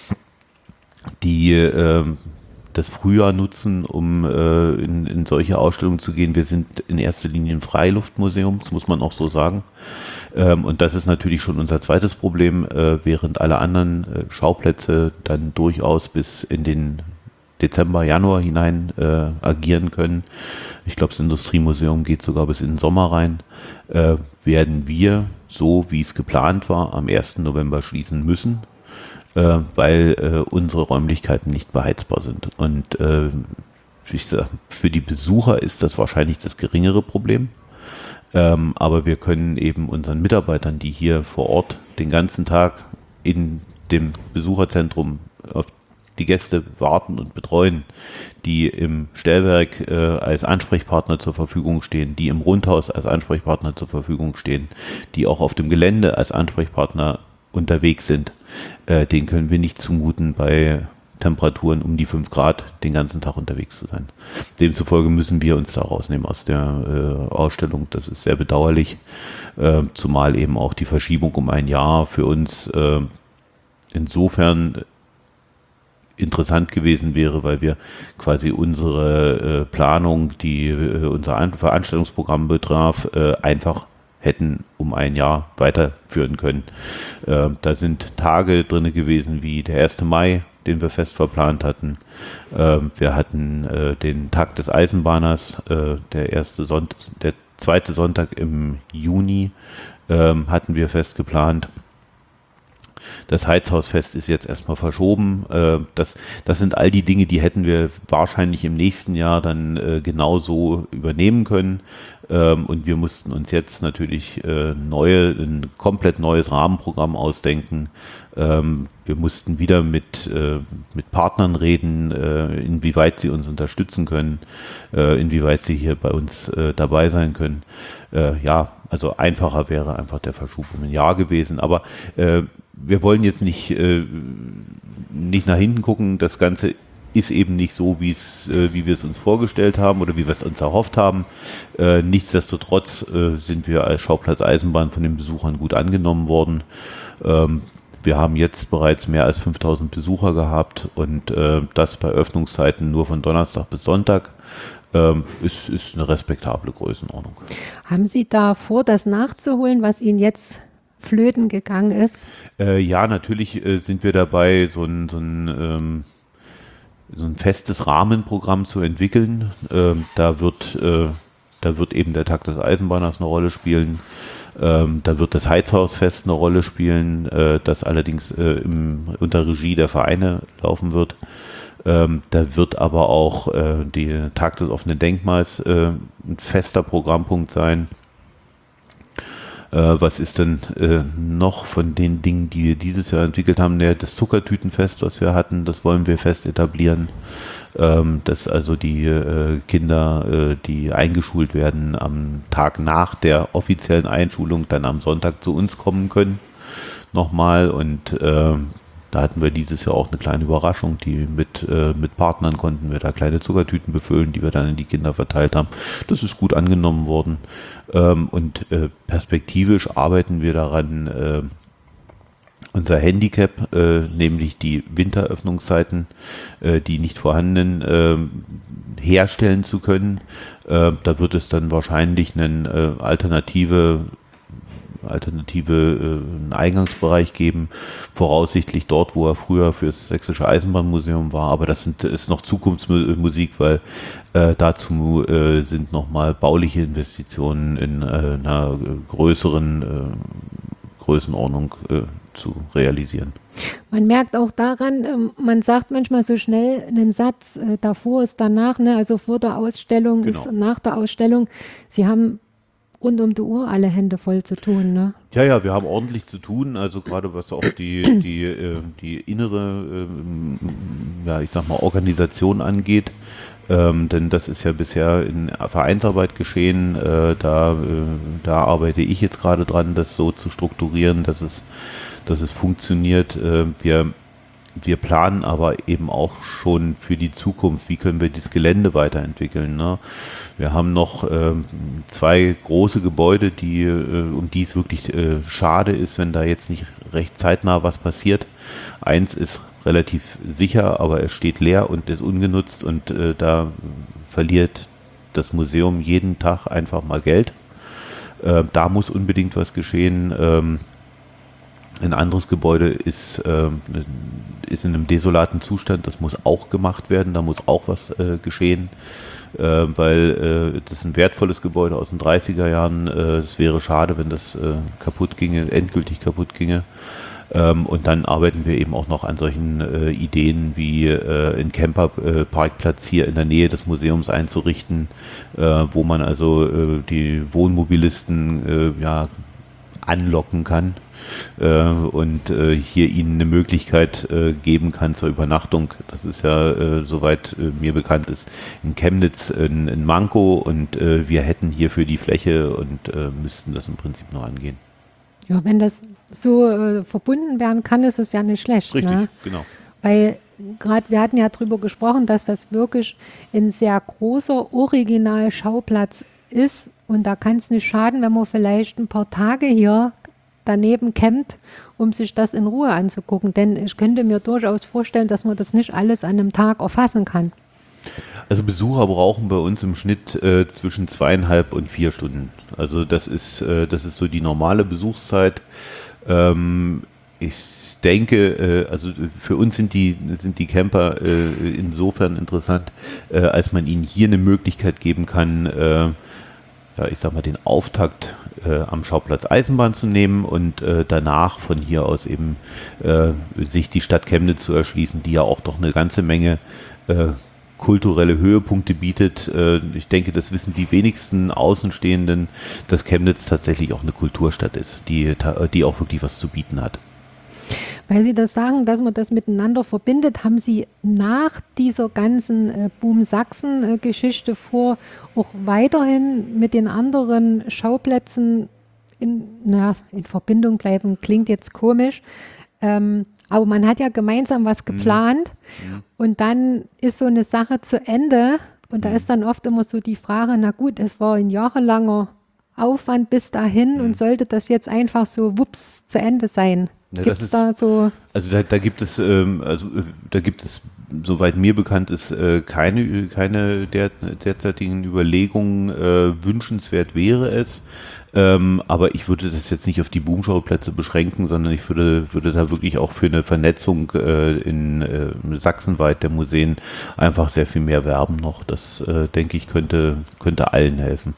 die äh, das Frühjahr nutzen, um äh, in, in solche Ausstellungen zu gehen. Wir sind in erster Linie ein Freiluftmuseum, das muss man auch so sagen. Ähm, und das ist natürlich schon unser zweites Problem, äh, während alle anderen äh, Schauplätze dann durchaus bis in den Dezember, Januar hinein äh, agieren können. Ich glaube, das Industriemuseum geht sogar bis in den Sommer rein. Äh, werden wir, so wie es geplant war, am ersten November schließen müssen, äh, weil äh, unsere Räumlichkeiten nicht beheizbar sind. Und äh, ich sag, für die Besucher ist das wahrscheinlich das geringere Problem. Ähm, aber wir können eben unseren Mitarbeitern, die hier vor Ort den ganzen Tag in dem Besucherzentrum auf die Gäste warten und betreuen, die im Stellwerk äh, als Ansprechpartner zur Verfügung stehen, die im Rundhaus als Ansprechpartner zur Verfügung stehen, die auch auf dem Gelände als Ansprechpartner unterwegs sind, äh, denen können wir nicht zumuten, bei Temperaturen um die fünf Grad den ganzen Tag unterwegs zu sein. Demzufolge müssen wir uns da rausnehmen aus der äh, Ausstellung. Das ist sehr bedauerlich, äh, zumal eben auch die Verschiebung um ein Jahr für uns äh, insofern interessant gewesen wäre, weil wir quasi unsere äh, Planung, die äh, unser An- Veranstaltungsprogramm betraf, äh, einfach hätten um ein Jahr weiterführen können. Äh, da sind Tage drin gewesen wie der erste Mai, den wir fest verplant hatten. Äh, wir hatten äh, den Tag des Eisenbahners, äh, der erste Sonntag, der zweite Sonntag im Juni äh, hatten wir fest geplant. Das Heizhausfest ist jetzt erstmal verschoben. Das, das sind all die Dinge, die hätten wir wahrscheinlich im nächsten Jahr dann genauso übernehmen können. Und wir mussten uns jetzt natürlich neue, ein komplett neues Rahmenprogramm ausdenken. Wir mussten wieder mit, mit Partnern reden, inwieweit sie uns unterstützen können, inwieweit sie hier bei uns dabei sein können. Ja, also einfacher wäre einfach der Verschub um ein Jahr gewesen. Aber wir wollen jetzt nicht, äh, nicht nach hinten gucken. Das Ganze ist eben nicht so, wie es, äh, wie wir es uns vorgestellt haben oder wie wir es uns erhofft haben. Äh, nichtsdestotrotz äh, sind wir als Schauplatz Eisenbahn von den Besuchern gut angenommen worden. Ähm, wir haben jetzt bereits mehr als fünftausend Besucher gehabt und äh, das bei Öffnungszeiten nur von Donnerstag bis Sonntag. Ähm, ist, ist eine respektable Größenordnung. Haben Sie da vor, das nachzuholen, was Ihnen jetzt flöten gegangen ist? Äh, ja, natürlich äh, sind wir dabei, so ein, so, ein, ähm, so ein festes Rahmenprogramm zu entwickeln. Ähm, da wird, äh, da wird eben der Tag des Eisenbahners eine Rolle spielen. Ähm, da wird das Heizhausfest eine Rolle spielen, äh, das allerdings äh, im, unter Regie der Vereine laufen wird. Ähm, da wird aber auch äh, der Tag des offenen Denkmals äh, ein fester Programmpunkt sein. Äh, was ist denn äh, noch von den Dingen, die wir dieses Jahr entwickelt haben? Ja, das Zuckertütenfest, was wir hatten, das wollen wir fest etablieren. Ähm, dass also die äh, Kinder, äh, die eingeschult werden, am Tag nach der offiziellen Einschulung dann am Sonntag zu uns kommen können. Nochmal. Und äh, da hatten wir dieses Jahr auch eine kleine Überraschung, die mit, äh, mit Partnern konnten wir da kleine Zuckertüten befüllen, die wir dann in die Kinder verteilt haben. Das ist gut angenommen worden. Ähm, und äh, perspektivisch arbeiten wir daran, äh, unser Handicap, äh, nämlich die Winteröffnungszeiten, äh, die nicht vorhandenen, äh, herstellen zu können. Äh, da wird es dann wahrscheinlich eine äh, alternative alternative äh, einen Eingangsbereich geben, voraussichtlich dort, wo er früher für das Sächsische Eisenbahnmuseum war, aber das sind, ist noch Zukunftsmusik, weil äh, dazu äh, sind nochmal bauliche Investitionen in äh, einer größeren äh, Größenordnung äh, zu realisieren. Man merkt auch daran, ähm, man sagt manchmal so schnell einen Satz, äh, davor ist danach, ne? Also vor der Ausstellung Genau. ist nach der Ausstellung. Sie haben rund um die Uhr alle Hände voll zu tun, ne? Ja, ja, wir haben ordentlich zu tun, also gerade was auch die, die, äh, die innere, ähm, ja, ich sag mal, Organisation angeht, ähm, denn das ist ja bisher in Vereinsarbeit geschehen, äh, da, äh, da arbeite ich jetzt gerade dran, das so zu strukturieren, dass es, dass es funktioniert. Äh, wir Wir planen aber eben auch schon für die Zukunft, wie können wir das Gelände weiterentwickeln. Ne? Wir haben noch ähm, zwei große Gebäude, die, äh, um die es wirklich äh, schade ist, wenn da jetzt nicht recht zeitnah was passiert. Eins ist relativ sicher, aber es steht leer und ist ungenutzt und äh, da verliert das Museum jeden Tag einfach mal Geld. Äh, da muss unbedingt was geschehen. Ähm, Ein anderes Gebäude ist, äh, ist in einem desolaten Zustand, das muss auch gemacht werden, da muss auch was äh, geschehen, äh, weil äh, das ist ein wertvolles Gebäude aus den dreißiger Jahren. Es äh, wäre schade, wenn das äh, kaputt ginge, endgültig kaputt ginge. Ähm, und dann arbeiten wir eben auch noch an solchen äh, Ideen wie äh, einen Camperparkplatz hier in der Nähe des Museums einzurichten, äh, wo man also äh, die Wohnmobilisten äh, ja, anlocken kann äh, und äh, hier ihnen eine Möglichkeit äh, geben kann zur Übernachtung. Das ist ja, äh, soweit äh, mir bekannt ist, in Chemnitz ein, ein Manko und äh, wir hätten hierfür die Fläche und äh, müssten das im Prinzip nur angehen. Ja, wenn das so äh, verbunden werden kann, ist es ja nicht schlecht. Richtig, ne? genau. Weil gerade, wir hatten ja drüber gesprochen, dass das wirklich ein sehr großer Originalschauplatz ist und da kann es nicht schaden, wenn man vielleicht ein paar Tage hier daneben campt, um sich das in Ruhe anzugucken. Denn ich könnte mir durchaus vorstellen, dass man das nicht alles an einem Tag erfassen kann. Also Besucher brauchen bei uns im Schnitt äh, zwischen zweieinhalb und vier Stunden. Also das ist, äh, das ist so die normale Besuchszeit. Ähm, ich denke, äh, also für uns sind die, sind die Camper äh, insofern interessant, äh, als man ihnen hier eine Möglichkeit geben kann, äh, ja, ich sag mal, den Auftakt äh, am Schauplatz Eisenbahn zu nehmen und äh, danach von hier aus eben äh, sich die Stadt Chemnitz zu erschließen, die ja auch doch eine ganze Menge äh, kulturelle Höhepunkte bietet. Äh, ich denke, das wissen die wenigsten Außenstehenden, dass Chemnitz tatsächlich auch eine Kulturstadt ist, die, die auch wirklich was zu bieten hat. Weil Sie das sagen, dass man das miteinander verbindet, haben Sie nach dieser ganzen äh, Boom-Sachsen-Geschichte vor, auch weiterhin mit den anderen Schauplätzen in, na, in Verbindung bleiben, klingt jetzt komisch, ähm, aber man hat ja gemeinsam was geplant mhm. und dann ist so eine Sache zu Ende und da mhm. ist dann oft immer so die Frage, na gut, es war ein jahrelanger Aufwand bis dahin mhm. und sollte das jetzt einfach so wups zu Ende sein? Ja, Gibt's ist, da so? Also da, da gibt es, ähm, also da gibt es, soweit mir bekannt ist, äh, keine, keine der, derzeitigen Überlegungen. Äh, wünschenswert wäre es, ähm, aber ich würde das jetzt nicht auf die Boomschauplätze beschränken, sondern ich würde, würde da wirklich auch für eine Vernetzung äh, in äh, sachsenweit der Museen einfach sehr viel mehr werben noch. Das äh, denke ich könnte, könnte allen helfen.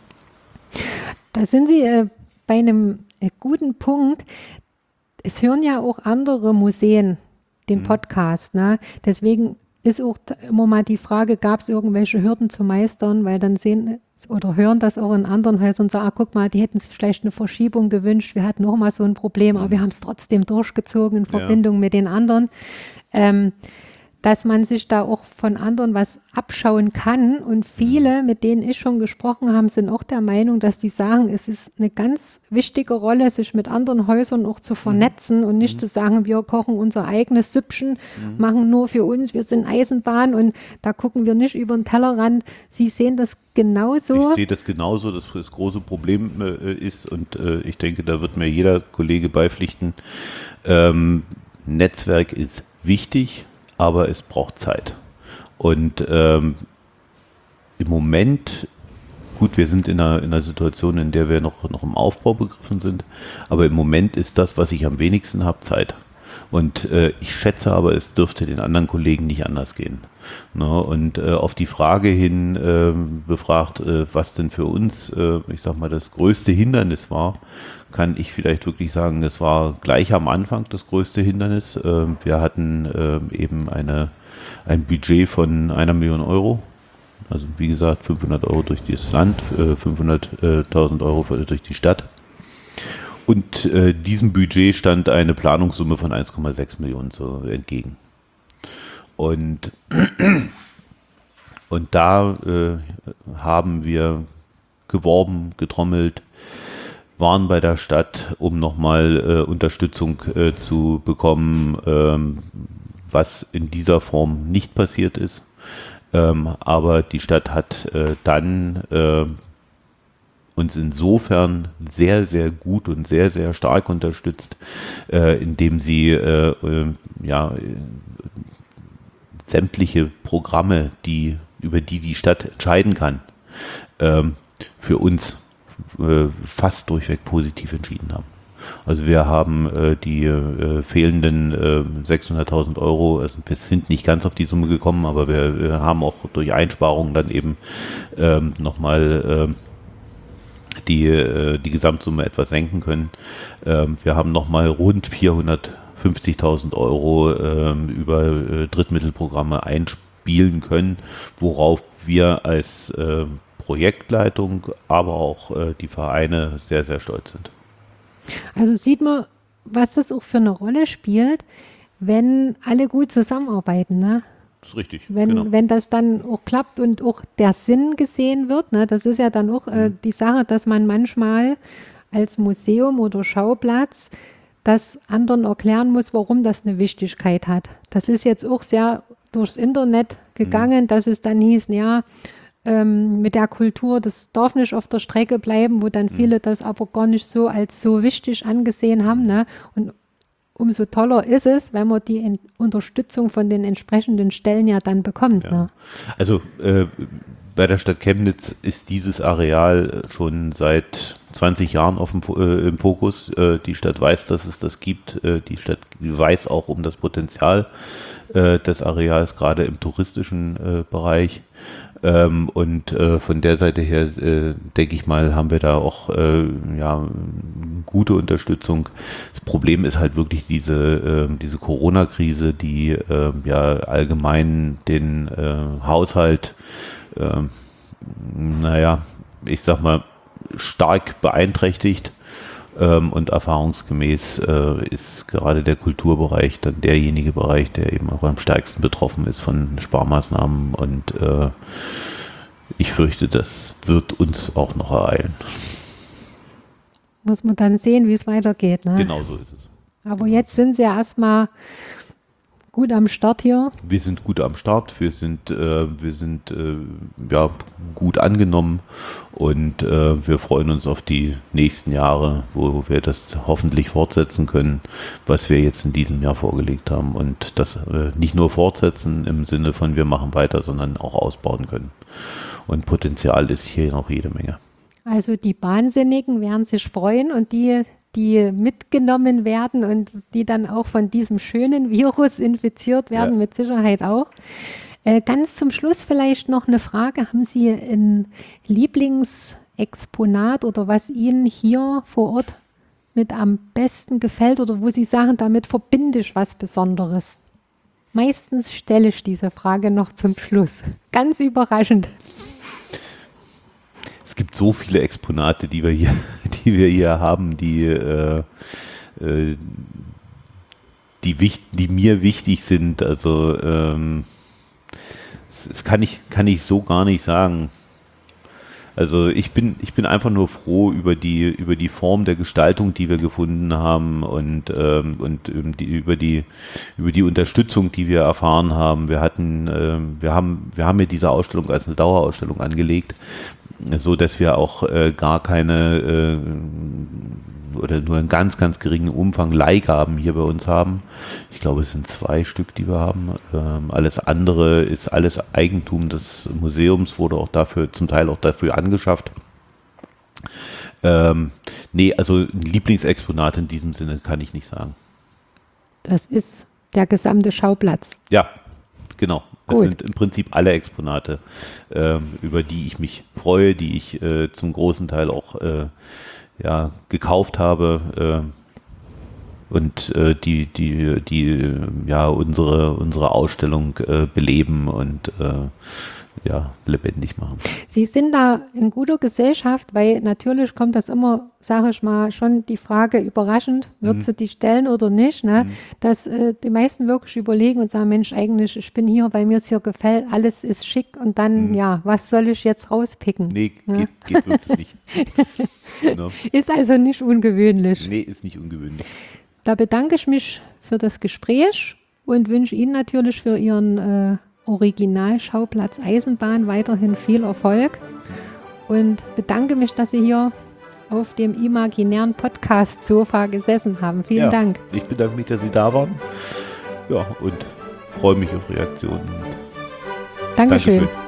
Da sind Sie äh, bei einem äh, guten Punkt. Es hören ja auch andere Museen den Podcast, ne? Deswegen ist auch immer mal die Frage, gab es irgendwelche Hürden zu meistern, weil dann sehen oder hören das auch in anderen Häusern und sagen, ah, guck mal, die hätten sich vielleicht eine Verschiebung gewünscht, wir hatten noch mal so ein Problem, aber wir haben es trotzdem durchgezogen in Verbindung ja. mit den anderen. Ähm, dass man sich da auch von anderen was abschauen kann. Und viele, mit denen ich schon gesprochen habe, sind auch der Meinung, dass die sagen, es ist eine ganz wichtige Rolle, sich mit anderen Häusern auch zu vernetzen mhm. und nicht mhm. zu sagen, wir kochen unser eigenes Süppchen, mhm. machen nur für uns, wir sind Eisenbahn und da gucken wir nicht über den Tellerrand. Sie sehen das genauso? Ich sehe das genauso, dass das große Problem äh, ist und äh, ich denke, da wird mir jeder Kollege beipflichten. Ähm, Netzwerk ist wichtig, aber es braucht Zeit. Und ähm, im Moment, gut, wir sind in einer, in einer Situation, in der wir noch, noch im Aufbau begriffen sind, aber im Moment ist das, was ich am wenigsten habe, Zeit. Und äh, ich schätze aber, es dürfte den anderen Kollegen nicht anders gehen. Ne? Und äh, auf die Frage hin äh, befragt, äh, was denn für uns, äh, ich sag mal, das größte Hindernis war, kann ich vielleicht wirklich sagen, es war gleich am Anfang das größte Hindernis. Äh, wir hatten äh, eben eine, ein Budget von einer Million Euro. Also wie gesagt, fünfhundert Euro durch das Land, äh, fünfhunderttausend Euro durch die Stadt. Und äh, diesem Budget stand eine Planungssumme von eins Komma sechs Millionen zu, entgegen. Und, und da äh, haben wir geworben, getrommelt, waren bei der Stadt, um nochmal äh, Unterstützung äh, zu bekommen, ähm, was in dieser Form nicht passiert ist. Ähm, aber die Stadt hat äh, dann äh, uns insofern sehr, sehr gut und sehr, sehr stark unterstützt, äh, indem sie äh, äh, ja, sämtliche Programme, die, über die die Stadt entscheiden kann, äh, für uns äh, fast durchweg positiv entschieden haben. Also wir haben äh, die äh, fehlenden äh, sechshunderttausend Euro, also wir sind nicht ganz auf die Summe gekommen, aber wir, wir haben auch durch Einsparungen dann eben ähm, nochmal äh, die, äh, die Gesamtsumme etwas senken können. Ähm, wir haben nochmal rund vierhundertfünfzigtausend Euro ähm, über äh, Drittmittelprogramme einspielen können, worauf wir als äh, Projektleitung, aber auch äh, die Vereine sehr, sehr stolz sind. Also sieht man, was das auch für eine Rolle spielt, wenn alle gut zusammenarbeiten, ne? Das ist richtig. Wenn, genau. wenn das dann auch klappt und auch der Sinn gesehen wird, ne? Das ist ja dann auch äh, die Sache, dass man manchmal als Museum oder Schauplatz das anderen erklären muss, warum das eine Wichtigkeit hat. Das ist jetzt auch sehr durchs Internet gegangen, mhm. dass es dann hieß, ja, ähm, mit der Kultur, das darf nicht auf der Strecke bleiben, wo dann viele mhm. das aber gar nicht so als so wichtig angesehen haben, ne? Und umso toller ist es, wenn man die en- Unterstützung von den entsprechenden Stellen ja dann bekommt. Ja. Ne? Also äh, bei der Stadt Chemnitz ist dieses Areal schon seit zwanzig Jahren auf dem, äh, im Fokus. Äh, die Stadt weiß, dass es das gibt. Äh, die Stadt weiß auch um das Potenzial äh, des Areals, gerade im touristischen äh, Bereich. Ähm, und äh, von der Seite her, äh, denke ich mal, haben wir da auch äh, ja, gute Unterstützung. Das Problem ist halt wirklich diese, äh, diese Corona-Krise, die äh, ja allgemein den äh, Haushalt, äh, naja, ich sag mal, stark beeinträchtigt. Ähm, und erfahrungsgemäß äh, ist gerade der Kulturbereich dann derjenige Bereich, der eben auch am stärksten betroffen ist von Sparmaßnahmen, und äh, ich fürchte, das wird uns auch noch ereilen. Muss man dann sehen, wie es weitergeht. Ne? Genau so ist es. Aber jetzt sind sie ja erstmal gut am Start hier. Wir sind gut am Start, wir sind, äh, wir sind äh, ja, gut angenommen, und äh, wir freuen uns auf die nächsten Jahre, wo wir das hoffentlich fortsetzen können, was wir jetzt in diesem Jahr vorgelegt haben, und das äh, nicht nur fortsetzen im Sinne von wir machen weiter, sondern auch ausbauen können. Und Potenzial ist hier noch jede Menge. Also die Wahnsinnigen werden sich freuen, und die, die mitgenommen werden und die dann auch von diesem schönen Virus infiziert werden, ja. mit Sicherheit auch. Äh, ganz zum Schluss vielleicht noch eine Frage. Haben Sie ein Lieblingsexponat oder was Ihnen hier vor Ort mit am besten gefällt oder wo Sie sagen, damit verbinde ich was Besonderes? Meistens stelle ich diese Frage noch zum Schluss. Ganz überraschend. Es gibt so viele Exponate, die wir hier, die wir hier haben, die, äh, äh, die, wichtig, die mir wichtig sind. Also ähm, das, das kann ich, kann ich so gar nicht sagen. Also ich bin, ich bin einfach nur froh über die, über die Form der Gestaltung, die wir gefunden haben, und, ähm, und ähm, die, über die, über die Unterstützung, die wir erfahren haben. Wir hatten, ähm, wir haben, wir haben ja diese Ausstellung als eine Dauerausstellung angelegt, so dass wir auch äh, gar keine äh, oder nur einen ganz, ganz geringen Umfang Leihgaben hier bei uns haben. Ich glaube, es sind zwei Stück, die wir haben. Ähm, alles andere ist alles Eigentum des Museums, wurde auch dafür, zum Teil auch dafür angeschafft. Ähm, nee, also ein Lieblingsexponat in diesem Sinne kann ich nicht sagen. Das ist der gesamte Schauplatz. Ja, genau. Das Gut. sind im Prinzip alle Exponate, ähm, über die ich mich freue, die ich äh, zum großen Teil auch äh, ja, gekauft habe, äh, und äh, die, die, die ja, unsere, unsere Ausstellung äh, beleben und äh, ja, lebendig machen. Sie sind da in guter Gesellschaft, weil natürlich kommt das immer, sage ich mal, schon die Frage überraschend, wird mhm. sie die stellen oder nicht, ne? Mhm. Dass äh, die meisten wirklich überlegen und sagen, Mensch, eigentlich, ich bin hier, weil mir es hier gefällt, alles ist schick, und dann, mhm. ja, was soll ich jetzt rauspicken? Nee, ne? geht, geht wirklich nicht. Genau. Ist also nicht ungewöhnlich. Nee, ist nicht ungewöhnlich. Da bedanke ich mich für das Gespräch und wünsche Ihnen natürlich für Ihren äh, Originalschauplatz Eisenbahn weiterhin viel Erfolg und bedanke mich, dass Sie hier auf dem imaginären Podcast-Sofa gesessen haben. Vielen ja, Dank. Ich bedanke mich, dass Sie da waren. Ja, und freue mich auf Reaktionen. Dankeschön. Dankeschön.